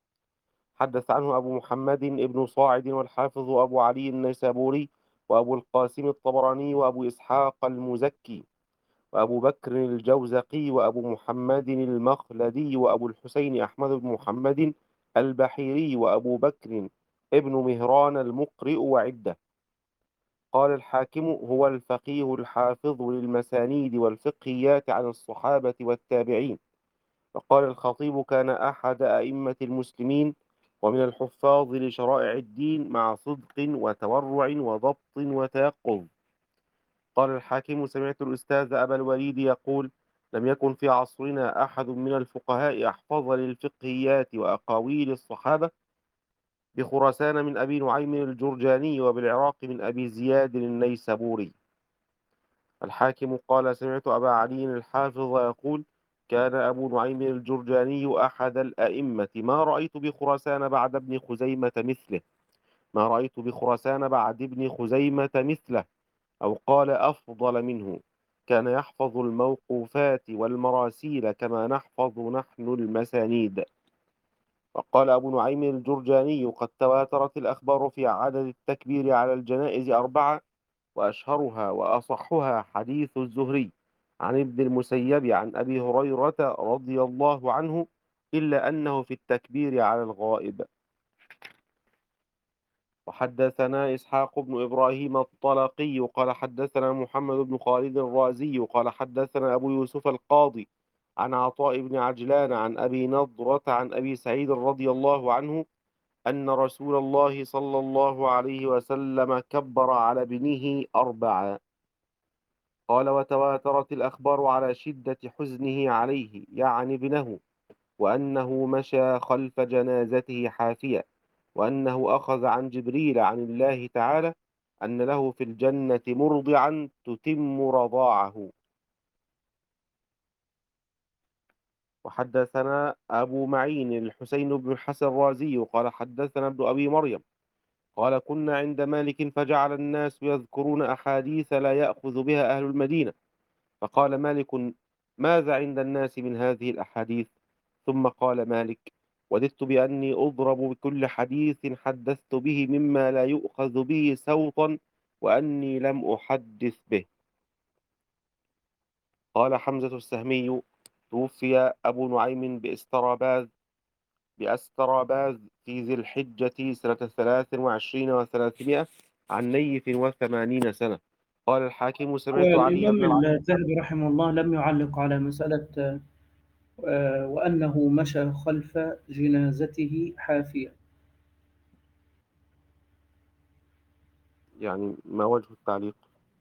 حدث عنه أبو محمد ابن صاعد والحافظ أبو علي النيسابوري وأبو القاسم الطبراني وأبو إسحاق المزكي وأبو بكر الجوزقي وأبو محمد المخلدي وأبو الحسين أحمد بن محمد البحيري وأبو بكر ابن مهران المقرئ وعدة. قال الحاكم: هو الفقيه الحافظ للمسانيد والفقهيات عن الصحابة والتابعين. وقال الخطيب: كان أحد أئمة المسلمين، ومن الحفاظ لشرائع الدين، مع صدق وتورع وضبط وتيقظ. قال الحاكم: سمعت الأستاذ أبا الوليد يقول: لم يكن في عصرنا أحد من الفقهاء أحفظ للفقهيات وأقاويل الصحابة بخراسان من أبي نعيم الجرجاني، وبالعراق من أبي زياد النيسابوري. الحاكم قال سمعت أبا علي الحافظ يقول كان أبو نعيم الجرجاني أحد الأئمة ما رأيت بخراسان بعد ابن خزيمة مثله ما رأيت بخراسان بعد ابن خزيمة مثله أو قال أفضل منه كان يحفظ الموقوفات والمراسيل كما نحفظ نحن المسانيد. وقال أبو نعيم الجرجاني قد تواترت الأخبار في عدد التكبير على الجنائز أربعة وأشهرها وأصحها حديث الزهري عن ابن المسيب عن أبي هريرة رضي الله عنه إلا أنه في التكبير على الغائب. وحدثنا إسحاق بن إبراهيم الطلقي قال حدثنا محمد بن خالد الرازي قال حدثنا أبو يوسف القاضي عن عطاء بن عجلان عن أبي نضرة عن أبي سعيد رضي الله عنه أن رسول الله صلى الله عليه وسلم كبر على ابنه أربعا. قال وتواترت الأخبار على شدة حزنه عليه يعني ابنه وأنه مشى خلف جنازته حافية وأنه أخذ عن جبريل عن الله تعالى أن له في الجنة مرضعا تتم رضاعه. وحدثنا أبو معين الحسين بن الحسن الرازي قال حدثنا ابن أبي مريم قال كنا عند مالك فجعل الناس يذكرون أحاديث لا يأخذ بها أهل المدينة فقال مالك ماذا عند الناس من هذه الأحاديث؟ ثم قال مالك وددت بأني أضرب بكل حديث حدثت به مما لا يؤخذ به سوطا وأني لم أحدث به. قال حمزة السهمي توفي أبو نعيم بإستراباز بأستراباز في ذي الحجة سنة ثلاث وعشرين وثلاثمائة عن نيف وثمانين سنة. قال الحاكم سمعت علي بن والإمام العاص. الذهبي رحمه الله لم يعلق على مسألة آه، وأنه مشى خلف جنازته حافية. يعني ما وجه التعليق؟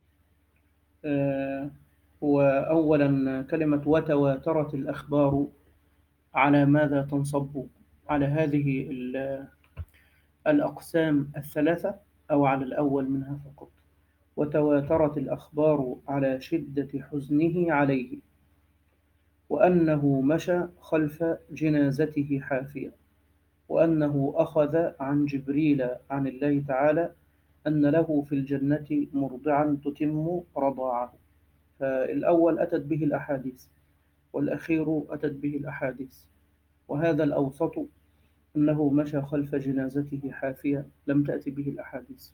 آه، وأولا كلمة وتواترت الأخبار على ماذا تنصب؟ على هذه ال- الأقسام الثلاثة أو على الأول منها فقط؟ وتواترت الأخبار على شدة حزنه عليه وأنه مشى خلف جنازته حافية وأنه أخذ عن جبريل عن الله تعالى أن له في الجنة مرضعا تتم رضاعه. فالأول أتت به الأحاديث والأخير أتت به الأحاديث، وهذا الأوسط أنه مشى خلف جنازته حافية لم تأتي به الأحاديث.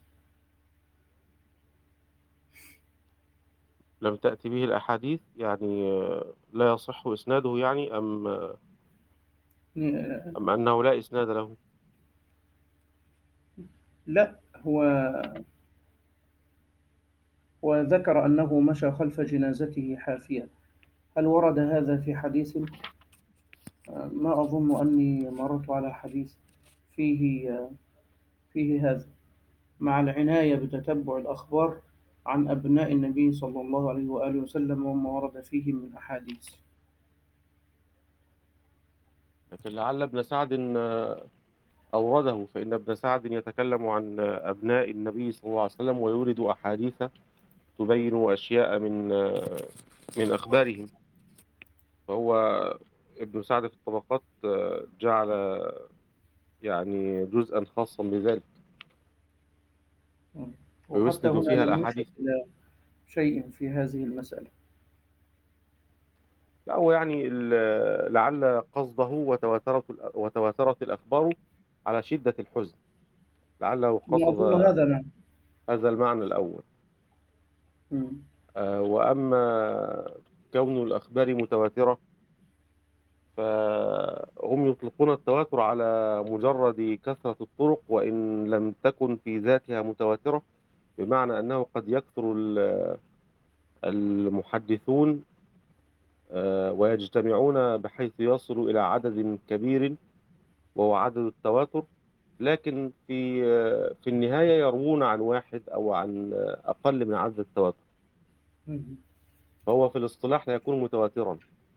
لم تأتي به الأحاديث يعني آه، لا يصح إسناده يعني أم أم أنه لا إسناد له؟ لا، هو وذكر أنه مشى خلف جنازته حافية. هل ورد هذا في حديث؟ ما أظن أني مررت على حديث فيه فيه هذا، مع العناية بتتبع الأخبار عن أبناء النبي صلى الله عليه وآله وسلم وما ورد فيه من أحاديث. لكن لعل ابن سعد آه، أورده، فإن ابن سعد يتكلم عن آه، أبناء النبي صلى الله عليه وسلم ويورد أحاديث تبين أشياء من آه، من أخبارهم. فهو ابن سعد في الطبقات آه، جعل يعني جزءا خاصا بذلك وحتى ويسند هنا فيها لم يشر الأحاديث. إلى شيء في هذه المسألة. لا هو يعني ال- لعل قصده وتواترت وتواترت الأخبار على شدة الحزن، لعله ما قصد أظن هذا نعم. هذا المعنى الأول. مم. آه، وأما كون الأخبار متواترة فهم يطلقون التواتر على مجرد كثرة الطرق وإن لم تكن في ذاتها متواترة، بمعنى أنه قد يكثر ال- المحدثون آه، ويجتمعون بحيث يصلوا إلى عدد كبير وهو عدد التواتر، لكن في آه، في النهاية يروون عن واحد أو عن آه، أقل من عدد التواتر، مم. فهو في الاصطلاح لا يكون متواترا،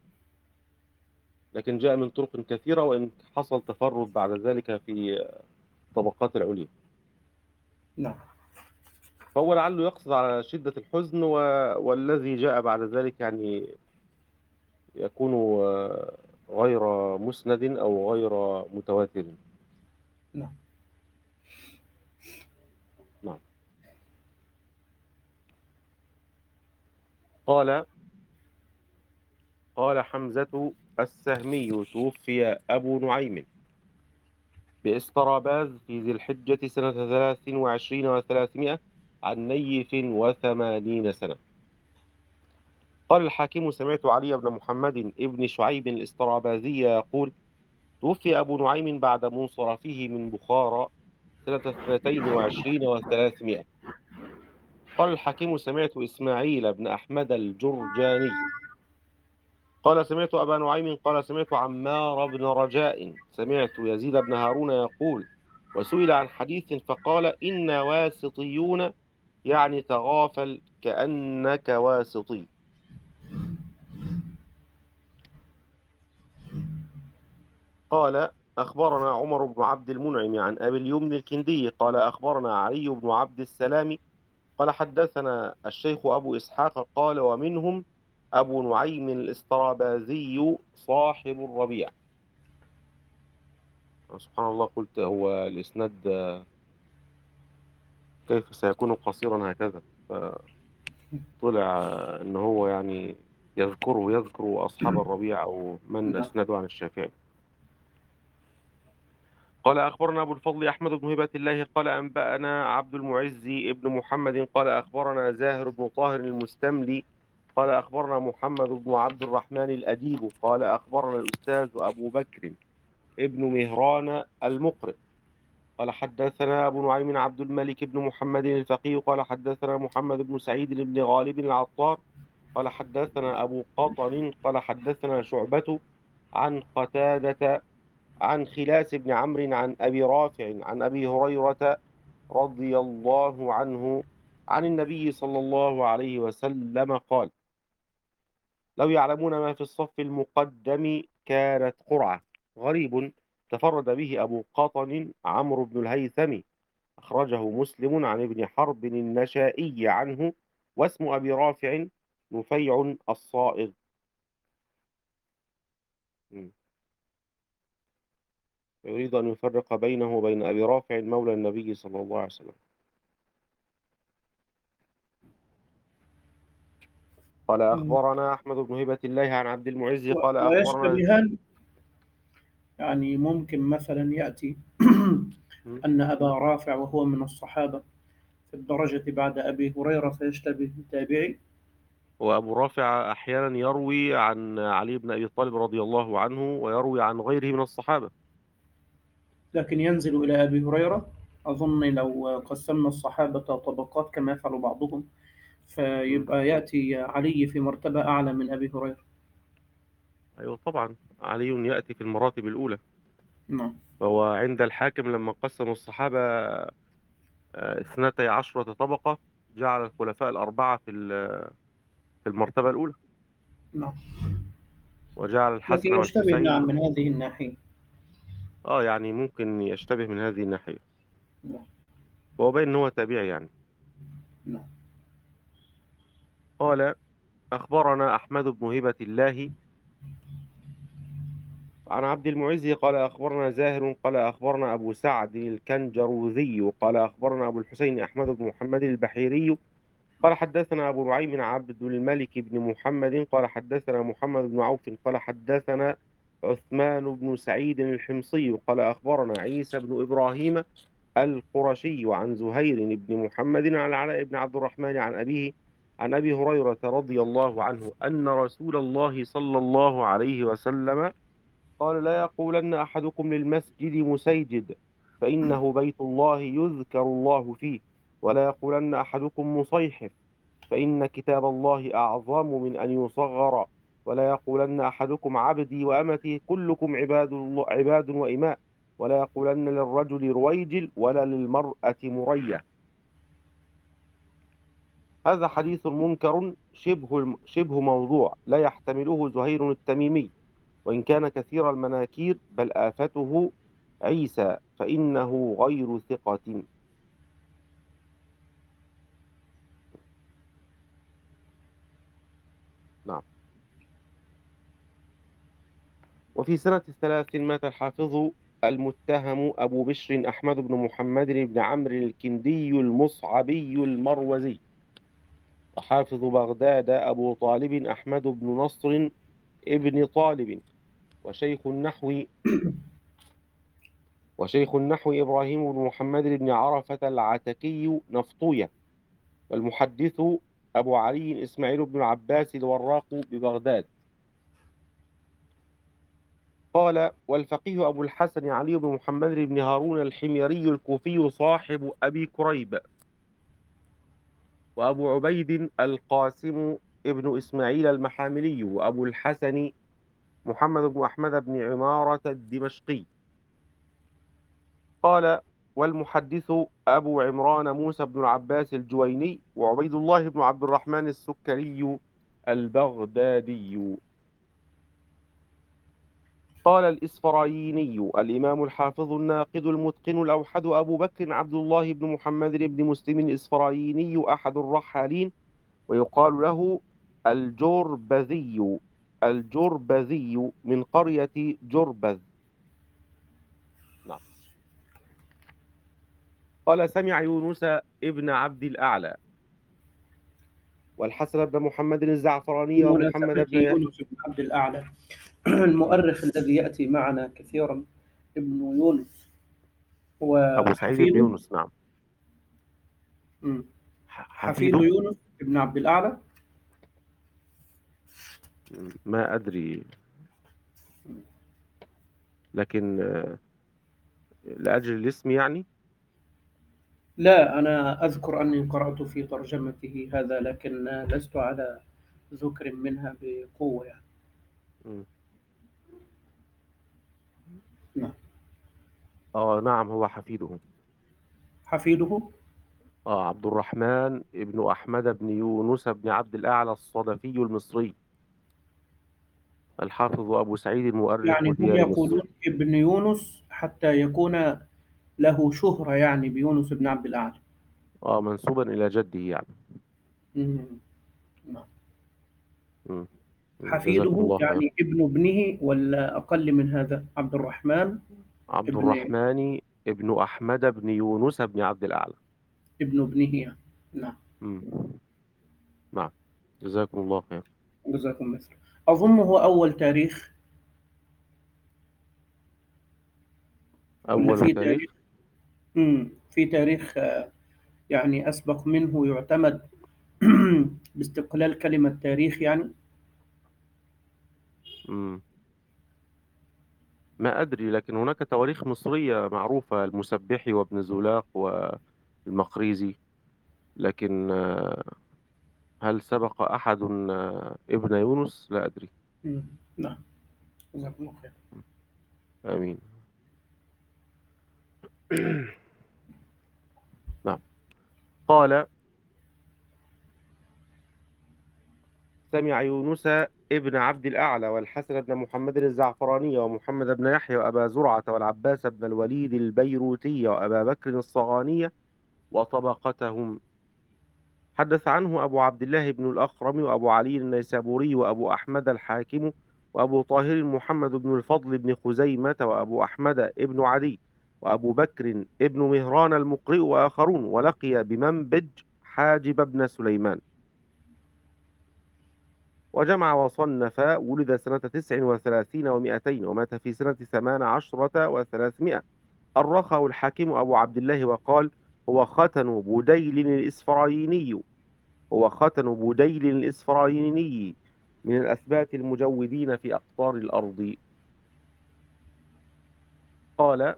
لكن جاء من طرق كثيرة وإن حصل تفرد بعد ذلك في الطبقات العليا. نعم. فهو لعله يقصد على شدة الحزن و... والذي جاء بعد ذلك يعني يكون آه، غير مسند أو غير متواتر. نعم. نعم. قال قال حمزة السهمي توفي أبو نعيم بإسطراباز في ذي الحجة سنة ثلاث وعشرين وثلاثمائة عن نيف وثمانين سنة. قال الحاكم سمعت علي بن محمد ابن شعيب الإسطرابازي يقول توفي أبو نعيم بعد منصرفه من بخارى سنة اثنتين وعشرين وثلاثمائة. قال الحاكم سمعت إسماعيل بن أحمد الجرجاني قال سمعت أبا نعيم قال سمعت عمار بن رجاء سمعت يزيد بن هارون يقول وسئل عن حديث فقال إن واسطيون يعني تغافل كأنك واسطي. قال أخبرنا عمر بن عبد المنعم عن أبي اليمن الكندي قال أخبرنا علي بن عبد السلام قال حدثنا الشيخ أبو إسحاق قال ومنهم أبو نعيم الإسطرابازي صاحب الربيع. سبحان الله، قلت هو الإسناد كيف سيكون قصيرا هكذا؟ فطلع أن هو يعني يذكره يذكر أصحاب الربيع أو من أسندوا عن الشافعي. قال أخبرنا أبو الفضل أحمد بن هبة الله قال أنبأنا عبد المعز ابن محمد قال أخبرنا زاهر بن طاهر المستملي قال أخبرنا محمد بن عبد الرحمن الأديب قال أخبرنا الأستاذ أبو بكر ابن مهران المقرئ قال حدثنا أبو نعيم عبد الملك بن محمد الفقيه قال حدثنا محمد بن سعيد بن غالب العطار قال حدثنا أبو قطن قال حدثنا شعبة عن قتادة عن خلاس بن عمرو عن أبي رافع عن أبي هريرة رضي الله عنه عن النبي صلى الله عليه وسلم قال لو يعلمون ما في الصف المقدم كانت قرعة. غريب تفرد به أبو قطن عمرو بن الهيثم أخرجه مسلم عن ابن حرب النشائي عنه واسم أبي رافع نفيع الصائغ. يريد أن يفرق بينه وبين أبي رافع مولى النبي صلى الله عليه وسلم. قال أخبرنا أحمد بن هبة الله عن عبد المعز قال أخبرنا ويشتبهان، يعني ممكن مثلا يأتي أن أبا رافع وهو من الصحابة في الدرجة بعد أبي هريرة فيشتبه بتابعي. وأبو رافع أحيانا يروي عن علي بن أبي طالب رضي الله عنه ويروي عن غيره من الصحابة، لكن ينزل إلى أبي هريرة. أظن لو قسمنا الصحابة طبقات كما يفعل بعضهم فيبقى يأتي علي في مرتبة أعلى من أبي هريرة. أيوة طبعا، علي يأتي في المراتب الأولى. نعم. فهو عند الحاكم لما قسم الصحابة اثنتي عشرة طبقة جعل الخلفاء الأربعة في في المرتبة الأولى. نعم. وجعل لكن الحسن يشتبه والحسين نعم من هذه الناحية. اه يعني ممكن يشتبه من هذه الناحية. نعم. وهو باين ان هو تابعي يعني. نعم. قال أخبرنا أحمد بن هبة الله عن عبد المعز قال أخبرنا زاهر قال أخبرنا أبو سعد الكنجروذي قال أخبرنا أبو الحسين أحمد بن محمد البحيري قال حدثنا أبو نعيم عبد الملك بن محمد قال حدثنا محمد بن عوف قال حدثنا عثمان بن سعيد الحمصي قال أخبرنا عيسى بن إبراهيم القرشي عن زهير بن محمد عن العلاء بن عبد الرحمن عن أبيه عن أبي هريرة رضي الله عنه أن رسول الله صلى الله عليه وسلم قال لا يقولن أحدكم للمسجد مسيجد فإنه بيت الله يذكر الله فيه، ولا يقولن أحدكم مصيحف فإن كتاب الله أعظم من أن يصغر، ولا يقولن أحدكم عبدي وأمتي كلكم عباد الله عباد وإماء، ولا يقولن للرجل رويجل ولا للمرأة مرية. هذا حديث منكر شبه شبه موضوع لا يحتمله زهير التميمي وإن كان كثير المناكير، بل آفته عيسى فإنه غير ثقة. وفي سنة ثلاث مات الحافظ المتهم أبو بشر أحمد بن محمد بن عمرو الكندي المصعبي المروزي، وحافظ بغداد أبو طالب أحمد بن نصر ابن طالب، وشيخ النحو وشيخ النحو إبراهيم بن محمد بن عرفة العتكي نفطوية، والمحدث أبو علي إسماعيل بن العباس الوراق ببغداد. قال: والفقيه أبو الحسن علي بن محمد بن هارون الحميري الكوفي صاحب أبي كريب، وأبو عبيد القاسم ابن إسماعيل المحاملي، وأبو الحسن محمد بن أحمد بن عمارة الدمشقي. قال: والمحدث أبو عمران موسى بن العباس الجويني، وعبيد الله بن عبد الرحمن السكري البغدادي. قال الإسفرايني الإمام الحافظ الناقد المتقن الأوحد أبو بكر عبد الله بن محمد بن مسلم الإسفرايني أحد الرحالين، ويقال له الجربذي الجربذي من قرية جربذ. نعم. قال: سمع يونس ابن عبد الأعلى والحسن بن محمد الزعفراني ومحمد بمناسبة بن يحيى. يونس بن عبد الأعلى، المؤرخ الذي يأتي معنا كثيرا ابن يونس أبو سعيد بن وحفيده. يونس. نعم. مم. ح- حفيد حفيده. يونس بن عبد الأعلى. ما أدري، لكن آه، لأجل الاسم يعني. لا، أنا أذكر أني قرأت في ترجمته هذا، لكن لست على ذكر منها بقوة يعني. مم. نعم. آه نعم، هو حفيده. حفيده. آه عبد الرحمن ابن أحمد بن يونس بن عبد الأعلى الصدفي المصري، الحافظ أبو سعيد المؤرخ يعني هم ديار مصر. يقولون ابن يونس حتى يكون له شهرة يعني بيونس بن عبد الأعلى. آه منسوبا إلى جده يعني. مم. نعم. مم. مم. جزاكم حفيده الله خير. يعني ابن ابنه ولا أقل من هذا؟ عبد الرحمن عبد ابن الرحمن ابن أحمد بن يونس بن عبد الأعلى. ابن ابنه يعني. نعم. مم. نعم. جزاكم الله خير. جزاكم مثل. أظن هو أول تاريخ ولا أول في تاريخ. تاريخ؟ مم. في تاريخ آه، يعني أسبق منه يعتمد باستقلال كلمة تاريخ يعني. مم. ما أدري، لكن هناك تواريخ مصرية معروفة، المسبحي وابن زلاق والمقريزي، لكن آه، هل سبق أحد آه، ابن يونس؟ لا أدري. مم. نعم. جزاكم الله خير. آمين. نعم. قال: سمع يونس ابن عبد الأعلى والحسن بن محمد الزعفراني ومحمد بن يحيى وأبا زرعة والعباس بن الوليد البيروتي وأبا بكر الصغانية وطبقتهم. حدث عنه أبو عبد الله بن الأخرم وأبو علي النيسابوري وأبو أحمد الحاكم وأبو طاهر محمد بن الفضل بن خزيمة وأبو أحمد ابن عدي وأبو بكر ابن مهران المقرئ وآخرون، ولقي بمنبج حاجب بن سليمان. وجمع وصنف. ولد سنة تسع وثلاثين ومائتين ومات في سنة ثمان عشرة وثلاثمائة. أرخه الحاكم أبو عبد الله وقال: هو ختن بديل الإسفرايني هو ختن بديل الإسفرايني من الأثبات المجودين في أقطار الأرض. قال: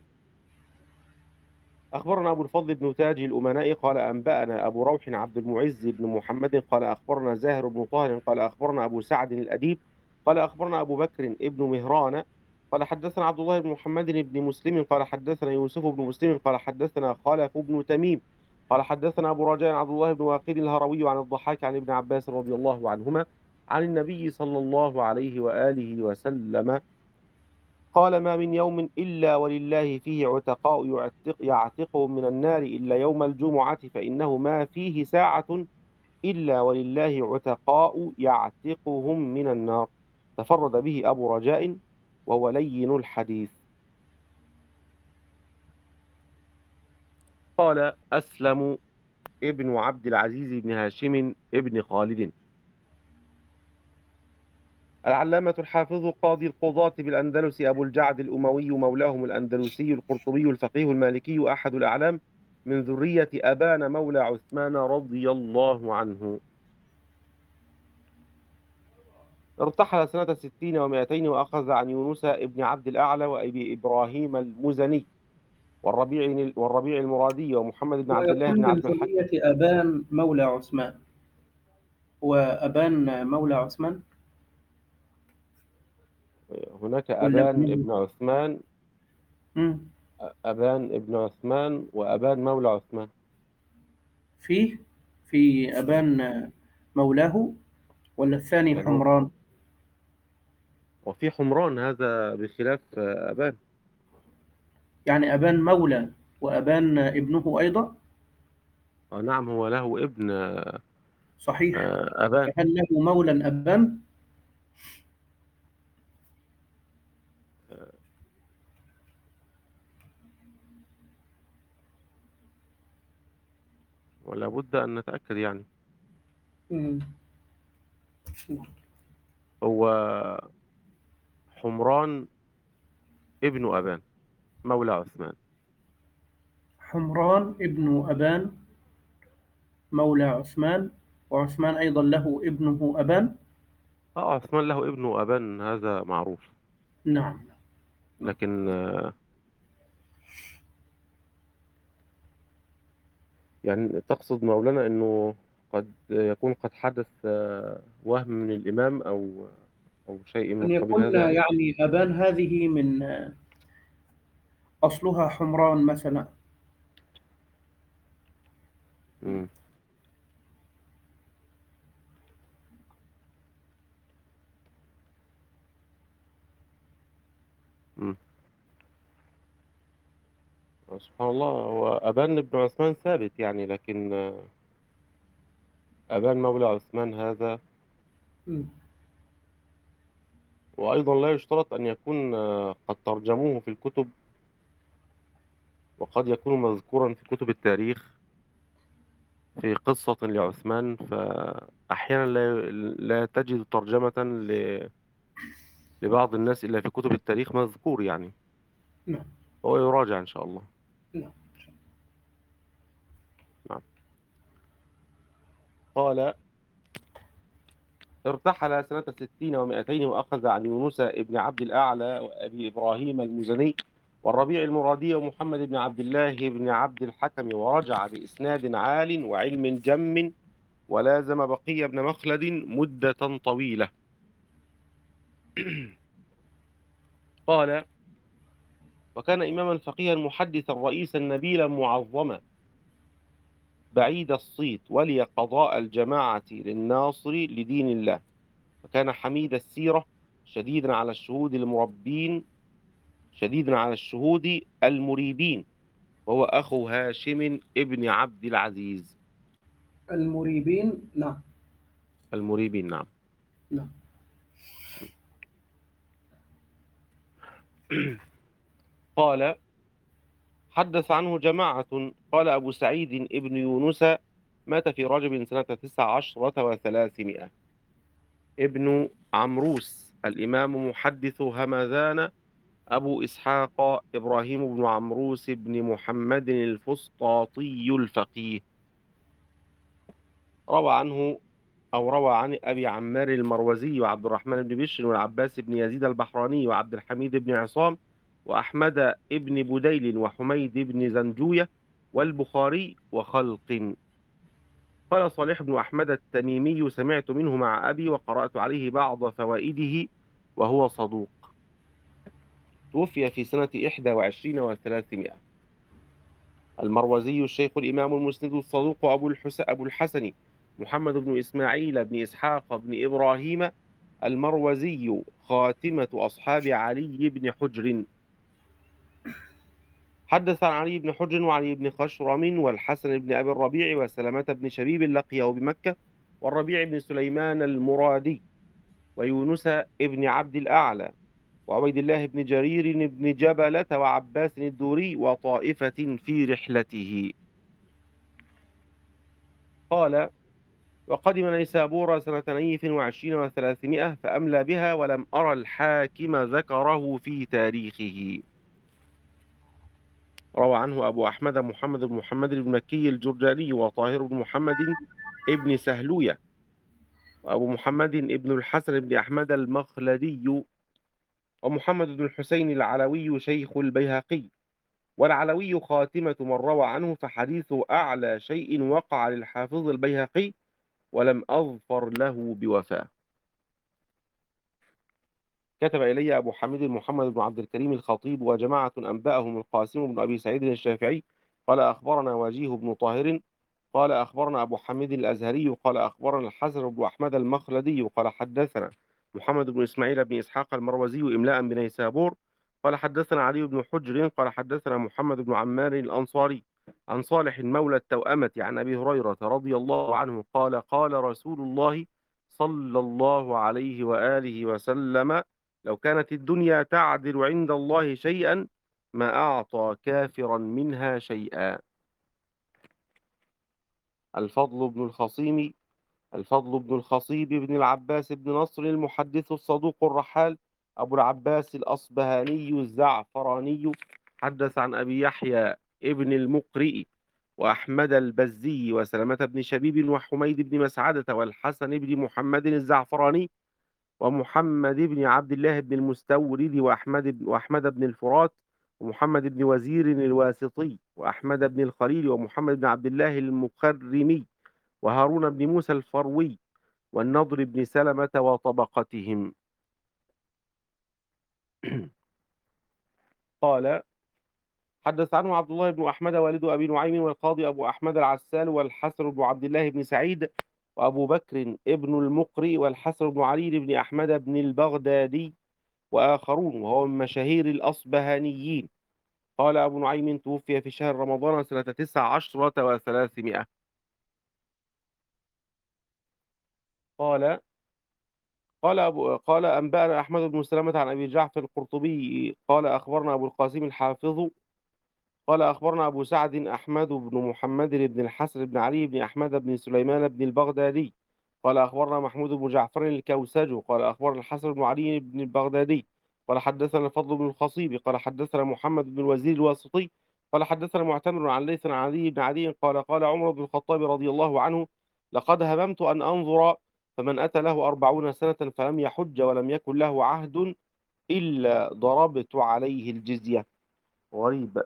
أخبرنا أبو الفضل بن تاج الأمناء قال: أنبأنا أبو روح عبد المعز بن محمد قال: أخبرنا زاهر بن طاهر قال: أخبرنا أبو سعد الأديب قال: أخبرنا أبو بكر ابن مهران قال: حدثنا عبد الله بن محمد بن مسلم قال: حدثنا يوسف بن مسلم قال: حدثنا خلف بن تميم قال: حدثنا أبو رجاء عبد الله بن واقيل الهروي عن الضحاك عن ابن عباس رضي الله عنهما عن النبي صلى الله عليه وآله وسلم قال: ما من يوم إلا ولله فيه عتقاء يعتق يعتقهم من النار إلا يوم الجمعة، فإنه ما فيه ساعة إلا ولله عتقاء يعتقهم من النار. تفرد به أبو رجاء وهو لين الحديث. قال أسلم ابن عبد العزيز بن هاشم ابن خالد. العلامة الحافظ قاضي القضاة بالأندلس أبو الجعد الأموي مولاهم الأندلسي القرطبي الفقيه المالكي أحد الأعلام من ذرية أبان مولى عثمان رضي الله عنه. ارتحل سنة ستين ومائتين وأخذ عن يونس ابن عبد الأعلى وأبي إبراهيم المزني والربيع والربيع المرادي ومحمد بن عبد الله ويكون بن من عبد الحكم. ذرية أبان مولى عثمان. وأبان مولى عثمان هناك ولا أبان ابنه؟ ابن عثمان، مم. أبان ابن عثمان وأبان مولى عثمان. فيه في أبان مولاه ولا الثاني يعني هو- حمران؟ وفي حمران، هذا بخلاف أبان. يعني أبان مولى وأبان ابنه أيضا. آه نعم، هو له ابن صحيح. آه، أبان. فهل له مولى أبان؟ ولا بد أن نتأكد يعني. مم. هو حمران ابن أبان مولى عثمان. حمران ابن أبان مولى عثمان، وعثمان أيضا له ابنه أبان. آه عثمان له ابن أبان، هذا معروف. نعم. لكن آه، يعني تقصد مولانا أنه قد يكون قد حدث آه، وهم من الإمام أو أو شيء من أن قبيل يكون هذا يعني. يعني أبان هذه من أصلها حمران مثلا. مم. مم. سبحان الله، هو أبان ابن عثمان ثابت يعني، لكن آه، أبان مولى عثمان هذا. مم. وأيضا لا يشترط أن يكون آه، قد ترجموه في الكتب، وقد يكون مذكورا في كتب التاريخ في قصة لعثمان، فأحيانا لا لا تجد ترجمة ل- لبعض الناس إلا في كتب التاريخ مذكور يعني. نعم. هو يراجع إن شاء الله. نعم. نعم. قال ارتحل سنة ستين ومائتين وأخذ عن يونس ابن عبد الأعلى وأبي إبراهيم المزني والربيع المرادي ومحمد بن عبد الله بن عبد الحكم، ورجع بإسناد عال وعلم جم، ولازم بقي بن مخلد مدة طويلة. قال وكان إماما فقيها محدثا رئيسا نبيلا معظما بعيد الصيت، ولي قضاء الجماعة للناصر لدين الله، وكان حميد السيرة شديدا على الشهود المربين شديدا على الشهود المريبين، وهو أخو هاشم ابن عبد العزيز. المريبين. نعم. المريبين نعم. نعم. قال حدث عنه جماعة. قال أبو سعيد ابن يونس مات في رجب سنة تسع عشرة وثلاثمائة. ابن عمروس الإمام محدث همذان أبو إسحاق إبراهيم بن عمروس بن محمد الفسطاطي الفقيه، روى عنه أو روى عن أبي عمار المروزي وعبد الرحمن بن بشر والعباس بن يزيد البحراني وعبد الحميد بن عصام وأحمد بن بديل وحميد بن زنجوية والبخاري وخلق. قال صالح بن أحمد التميمي سمعت منه مع أبي وقرأت عليه بعض فوائده وهو صدوق. توفي في سنة إحدى وعشرين وثلاثمائة. المروزي الشيخ الإمام المسند الصدوق أبو الحسن, أبو الحسن محمد بن إسماعيل بن إسحاق بن إبراهيم المروزي خاتمة أصحاب علي بن حجر. حدث عن علي بن حجر وعلي بن خشرم والحسن بن أبي الربيع وسلمة بن شبيب لقيه بمكة والربيع بن سليمان المرادي ويونس ابن عبد الأعلى وعبيد الله بن جرير بن جبلة وعباس الدوري وطائفة في رحلته. قال: وقدم نيسابور سنة نيف وعشرين وثلاثمائة فأملى بها، ولم أرى الحاكم ذكره في تاريخه. روى عنه أبو أحمد محمد بن محمد بن مكي الجرجاني وطاهر بن محمد ابن سهلوية وأبو محمد ابن الحسن بن أحمد المخلدي ومحمد بن الحسين العلوي شيخ البيهقي. والعلوي خاتمة من روى عنه، فحديثه أعلى شيء وقع للحافظ البيهقي، ولم أظفر له بوفاة. كتب إلي أبو حميد محمد بن عبد الكريم الخطيب وجماعة أنبأهم القاسم بن أبي سعيد الشافعي قال: أخبرنا وجيه بن طاهر قال: أخبرنا أبو حميد الأزهري قال: أخبرنا الحسن بن أحمد المخلدي قال: حدثنا محمد بن إسماعيل بن إسحاق المروزي إملاء بنيسابور قال: حدثنا علي بن حجر قال: حدثنا محمد بن عمار الأنصاري عن صالح مولى التوأمة عن أبي هريرة رضي الله عنه قال: قال رسول الله صلى الله عليه وآله وسلم: لو كانت الدنيا تعدل عند الله شيئا ما أعطى كافرا منها شيئا. الفضل بن الخصيم الفضل بن الخصيب بن العباس بن نصر المحدث الصدوق الرحال أبو العباس الأصبهاني الزعفراني حدث عن أبي يحيى ابن المقرئ وأحمد البزي وسلمة بن شبيب وحميد بن مسعدة والحسن بن محمد الزعفراني ومحمد بن عبد الله بن المستورد وأحمد وأحمد بن الفرات ومحمد بن وزير الواسطي وأحمد بن الخليل ومحمد بن عبد الله المكرمي وهارون بن موسى الفروي والنضر بن سلمة وطبقتهم. قال: حدث عنه عبد الله بن أحمد والد أبي نعيم والقاضي أبو أحمد العسال والحسن بن عبد الله بن سعيد وأبو بكر ابن المقري والحسن بن علي بن أحمد بن البغدادي وآخرون، وهو من مشاهير الأصبهانيين. قال أبو نعيم: توفي في شهر رمضان سنة تسع عشرة وثلاثمائة. قال قال أبو قال أنبأنا أحمد بن سلمة عن أبي جعفر القرطبي قال: أخبرنا أبو القاسم الحافظ قال: أخبرنا أبو سعد أحمد بن محمد بن الحسن بن علي بن أحمد بن سليمان بن البغدادي قال: أخبرنا محمود بن جعفر الكوسج قال: أخبرنا الحسن بن علي بن البغدادي قال: حدثنا الفضل بن الخصيب قال: حدثنا محمد بن الوزير الواسطي قال: حدثنا معتمر عن ليث عن علي بن عدي قال: قال عمر بن الخطاب رضي الله عنه: لقد هممت أن أنظر فمن أتى له أربعون سنة فلم يحج ولم يكن له عهد إلا ضربت عليه الجزية. غريب.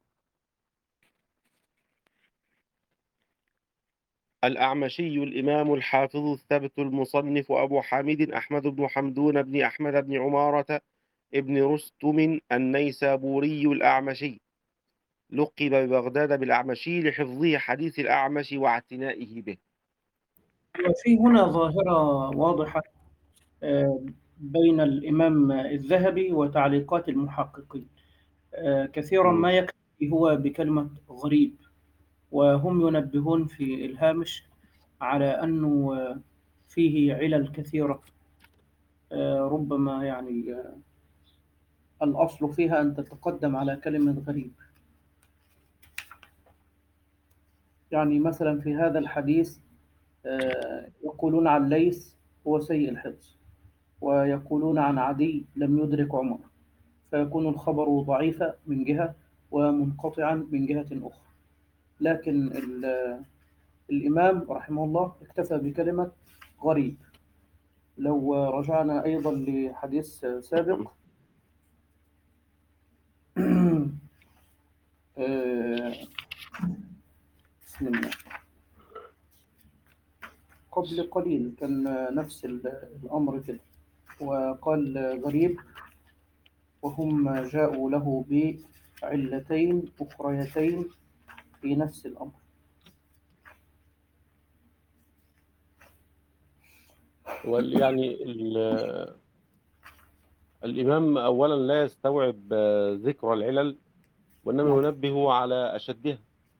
الأعمشي الإمام الحافظ الثبت المصنف أبو حامد أحمد بن حمدون بن أحمد بن عمارة ابن رستم النيسابوري الأعمشي، لقب ببغداد بالأعمشي لحفظه حديث الأعمش واعتنائه به. وفي هنا ظاهرة واضحة آه، بين الإمام الذهبي وتعليقات المحققين. آه، كثيرا م. ما يكتفي هو بكلمة غريب، وهم ينبهون في الهامش على أنه آه، فيه علل كثيرة، آه، ربما يعني آه، الأصل فيها أن تتقدم على كلمة غريب. يعني مثلا في هذا الحديث آه، يقولون عن ليث هو سيء الحفظ، ويقولون عن عدي لم يدرك عمر، فيكون الخبر ضعيفا من جهة ومنقطعا من جهة أخرى. لكن ال- الإمام رحمه الله اكتفى بكلمة غريب. لو رجعنا أيضا لحديث سابق آه، بسم الله، قبل قليل كان نفس الأمر كده، وقال غريب وهم جاءوا له بعلتين أخريتين في نفس الأمر. وال- يعني ال- الإمام أولا لا يستوعب آه، ذكر العلل، وإنما نعم. ينبه على أشدها.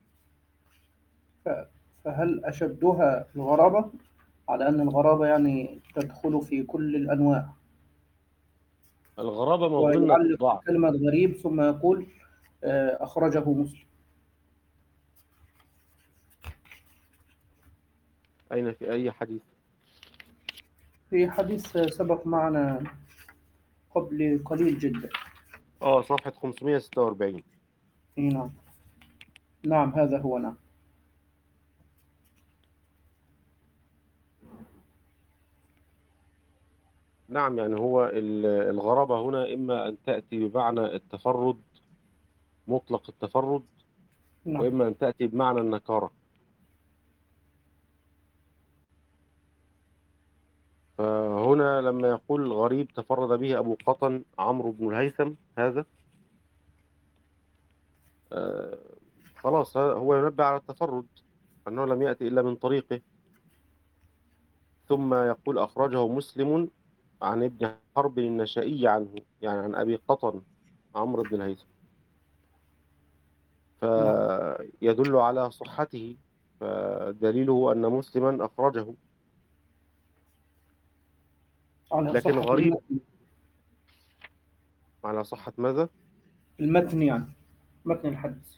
ف- فهل أشدها الغرابة، على أن الغرابة يعني تدخل في كل الأنواع؟ الغرابة مظنة ويعلق الضعف. كلمة غريب ثم يقول آه، أخرجه مسلم. أين في أي حديث؟ في حديث سبق معنا قبل قليل جدا. آه صفحة خمسمائة وستة وأربعين. إي نعم، نعم هذا هو. نعم. نعم، يعني هو ال- الغرابة هنا إما أن تأتي بمعنى التفرد، مطلق التفرد، نعم. وإما أن تأتي بمعنى النكارة. فهنا لما يقول الغريب تفرد به أبو قطن عمرو بن الهيثم هذا، آه، خلاص هذا هو ينبه على التفرد، أنه لم يأتي إلا من طريقه. ثم يقول أخرجه مسلم عن ابن حرب النشائي عنه، يعني عن أبي قطن عمرو بن الهيثم، نعم، فيدل على صحته، فدليله أن مسلما أخرجه. على لكن صحة غريب المتن. على صحة ماذا؟ المتن يعني متن الحديث.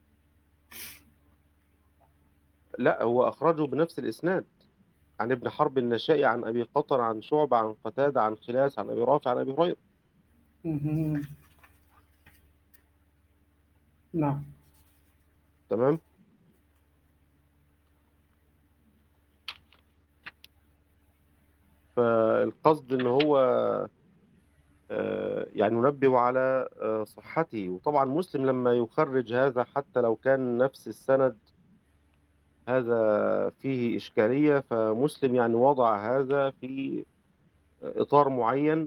لا، هو أخرجه بنفس الإسناد، عن ابن حرب النشائي عن أبي قطن عن شعبة عن قتادة عن خلاس عن أبي رافع عن أبي هريرة. مهم. نعم. تمام. فالقصد ان هو آه، يعني ننبه على آه، صحته. وطبعا مسلم لما يخرج هذا حتى لو كان نفس السند، هذا فيه إشكالية. فمسلم يعني وضع هذا في إطار معين،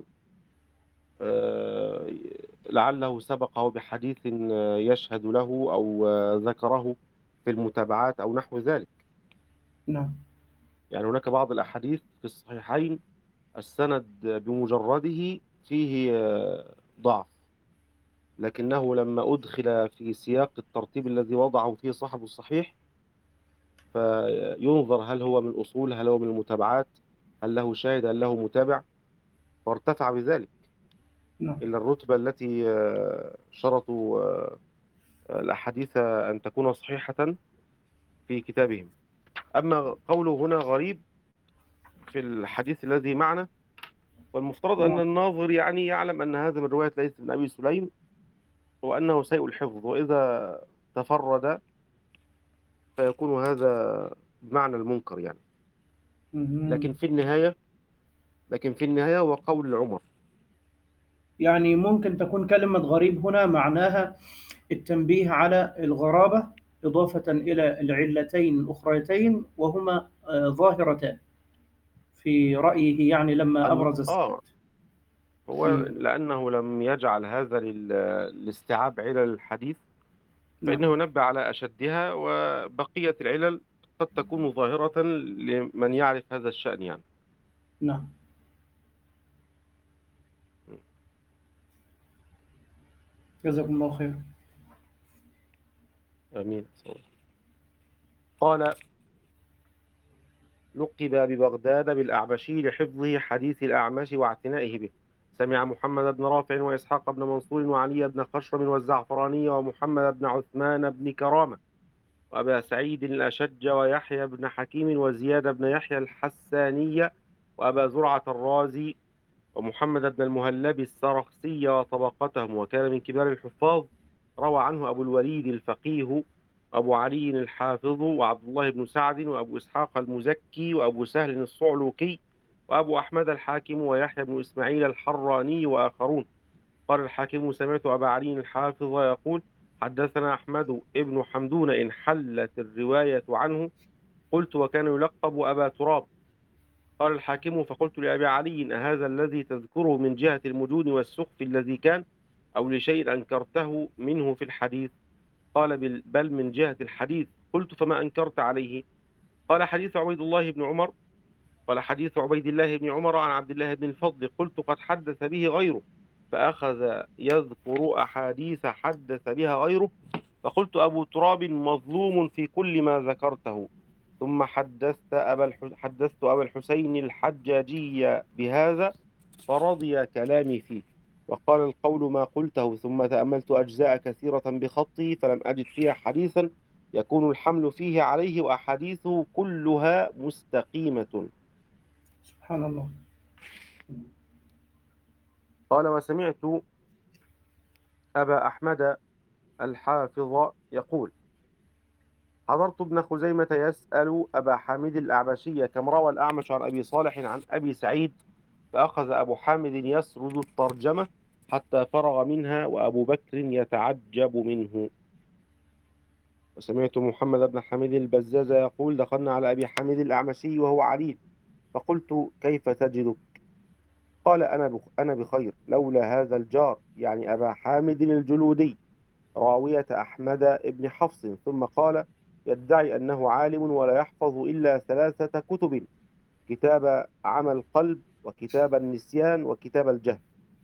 آه، لعله سبقه بحديث آه، يشهد له أو آه، ذكره في المتابعات أو نحو ذلك. نعم. يعني هناك بعض الأحاديث في الصحيحين السند بمجرده فيه آه، ضعف، لكنه لما أدخل في سياق الترتيب الذي وضعه فيه صاحب الصحيح، فينظر هل هو من أصول، هل هو من المتابعات، هل له شاهد، هل له متابع، فارتفع بذلك نعم. إلى الرتبة التي آه، شرطوا آه، الأحاديث أن تكون صحيحة في كتابهم. أما قوله هنا غريب في الحديث الذي معنا، والمفترض أن نعم. الناظر يعني يعلم أن هذا من رواية ليث بن أبي سليم، وأنه سيء الحفظ، وإذا تفرد فيكون هذا بمعنى المنكر يعني. لكن مهم. في النهاية لكن في النهاية هو قول عمر. يعني ممكن تكون كلمة غريب هنا معناها التنبيه على الغرابة إضافة إلى العلتين الأخريتين وهما آه، ظاهرتان في رأيه، يعني لما الم... أبرز السند. آه هو مم. لأنه لم يجعل هذا لل... لاستيعاب علل الحديث، نعم. فإنه ينبه على أشدها، وبقية العلل قد تكون ظاهرة لمن يعرف هذا الشأن يعني. نعم. جزاكم الله خير. آمين. قال لقب ببغداد بالأعمشي لحفظه حديث الأعمش واعتنائه به. سمع محمد بن رافع وإسحاق بن منصور وعلي بن خشرم والزعفراني ومحمد بن عثمان بن كرامة وأبا سعيد الأشج ويحيى بن حكيم وزياد بن يحيى الحساني وأبا زرعة الرازي ومحمد بن المهلب السرخسي وطبقتهم، وكان من كبار الحفاظ. روى عنه أبو الوليد الفقيه أبو علي الحافظ وعبد الله بن سعد وأبو إسحاق المزكي وأبو سهل الصعلوكي وأبو أحمد الحاكم ويحيى بن إسماعيل الحراني وآخرون. قال الحاكم سمعت أبا علي الحافظ يقول حدثنا أحمد ابن حمدون إن حلت الرواية عنه. قلت وكان يلقب أبا تراب. قال الحاكم فقلت لأبي علي أهذا الذي تذكره من جهة المجون والسخف الذي كان، أو لشيء أنكرته منه في الحديث؟ قال بل, بل من جهة الحديث. قلت فما أنكرت عليه؟ قال حديث عبيد الله بن عمر. قال حديث عبيد الله بن عمر عن عبد الله بن الفضل. قلت قد حدث به غيره، فأخذ يذكر أحاديث حدث بها غيره. فقلت أبو تراب مظلوم في كل ما ذكرته. ثم حدثت أبا الح... حدثت أبا الحسين الحجاجي بهذا فرضي كلامي فيه. وقال القول ما قلته، ثم تأملت أجزاء كثيرة بخطي فلم أجد فيها حديثا يكون الحمل فيه عليه، وأحاديثه كلها مستقيمة. سبحان الله. قال وسمعت أبا أحمد الحافظ يقول حضرت ابن خزيمة يسأل أبا حامد الأعمشي كم روى الأعمش عن أبي صالح عن أبي سعيد، فأخذ أبو حامد يسرد الترجمة حتى فرغ منها وأبو بكر يتعجب منه. وسمعت محمد بن حميد البزاز يقول دخلنا على أبي حامد الأعمشي وهو عليل، فقلت كيف تجدك؟ قال أنا بخ- أنا بخير، لولا هذا الجار يعني أبا حامد الجلودي راوية أحمد بن حفص. ثم قال يدعي أنه عالم ولا يحفظ إلا ثلاثة كتب: كتاب عمى القلب، وكتاب النسيان، وكتاب الجهل.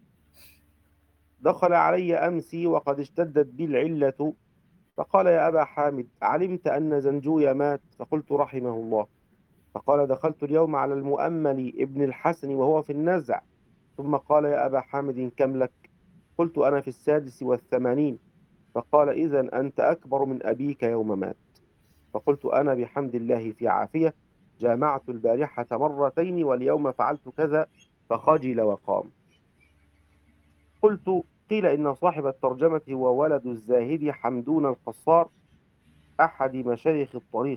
دخل علي أمسي وقد اشتدت بي العلة، فقال يا أبا حامد علمت أن زنجوي مات؟ فقلت رحمه الله. فقال دخلت اليوم على المؤمل ابن الحسن وهو في النزع. ثم قال يا أبا حامد كم لك؟ قلت أنا في السادس والثمانين. فقال إذن أنت أكبر من أبيك يوم مات. فقلت أنا بحمد الله في عافية، جامعت البارحة مرتين واليوم فعلت كذا، فخجل وقام. قلت قيل إن صاحب الترجمة هو ولد الزاهد حمدون القصار أحد مشايخ الطريق،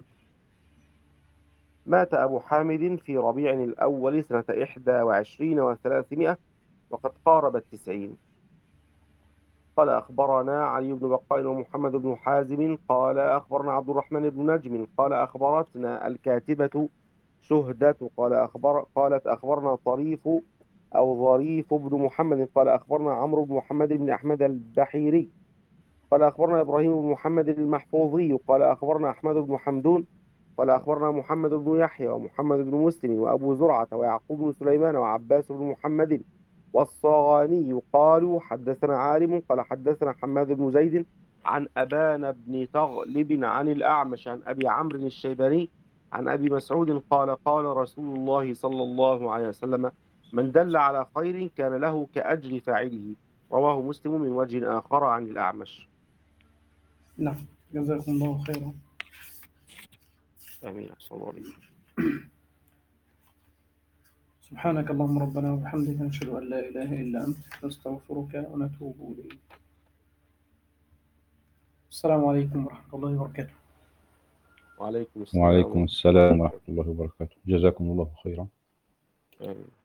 مات أبو حامد في ربيع الأول سنة إحدى وعشرين وثلاثمائة وقد قارب التسعين. قال أخبرنا علي بن بقاء ومحمد بن حازم قال أخبرنا عبد الرحمن بن نجم قال أخبرتنا الكاتبة شهدة قال أخبر قالت أخبرنا طريف أو ظريف بن محمد قال أخبرنا عمرو بن محمد بن أحمد البحيري قال أخبرنا إبراهيم بن محمد المحفوظي قال أخبرنا أحمد بن حمدون قال أخبرنا محمد بن يحيى ومحمد بن مسلم وأبو زرعة ويعقوب بن سليمان وعباس بن محمد والصغاني قالوا حدثنا عالم قال حدثنا حماد بن زيد عن أبان بن تغلب عن الأعمش عن أبي عمرو الشيباني عن أبي مسعود قال قال رسول الله صلى الله عليه وسلم من دل على خير كان له كأجر فاعله. رواه مسلم من وجه آخر عن الأعمش. نعم، جزاكم الله خيرا. آمين. أحسن الله عليك. سبحانك اللهم ربنا وبحمدك نشهد أن لا إله إلا أنت نستغفرك ونتوب إليك. السلام عليكم ورحمة الله وبركاته. وعليكم السلام وعليكم ورحمة السلام ورحمة الله وبركاته. جزاكم الله خيرا. الله. آمين.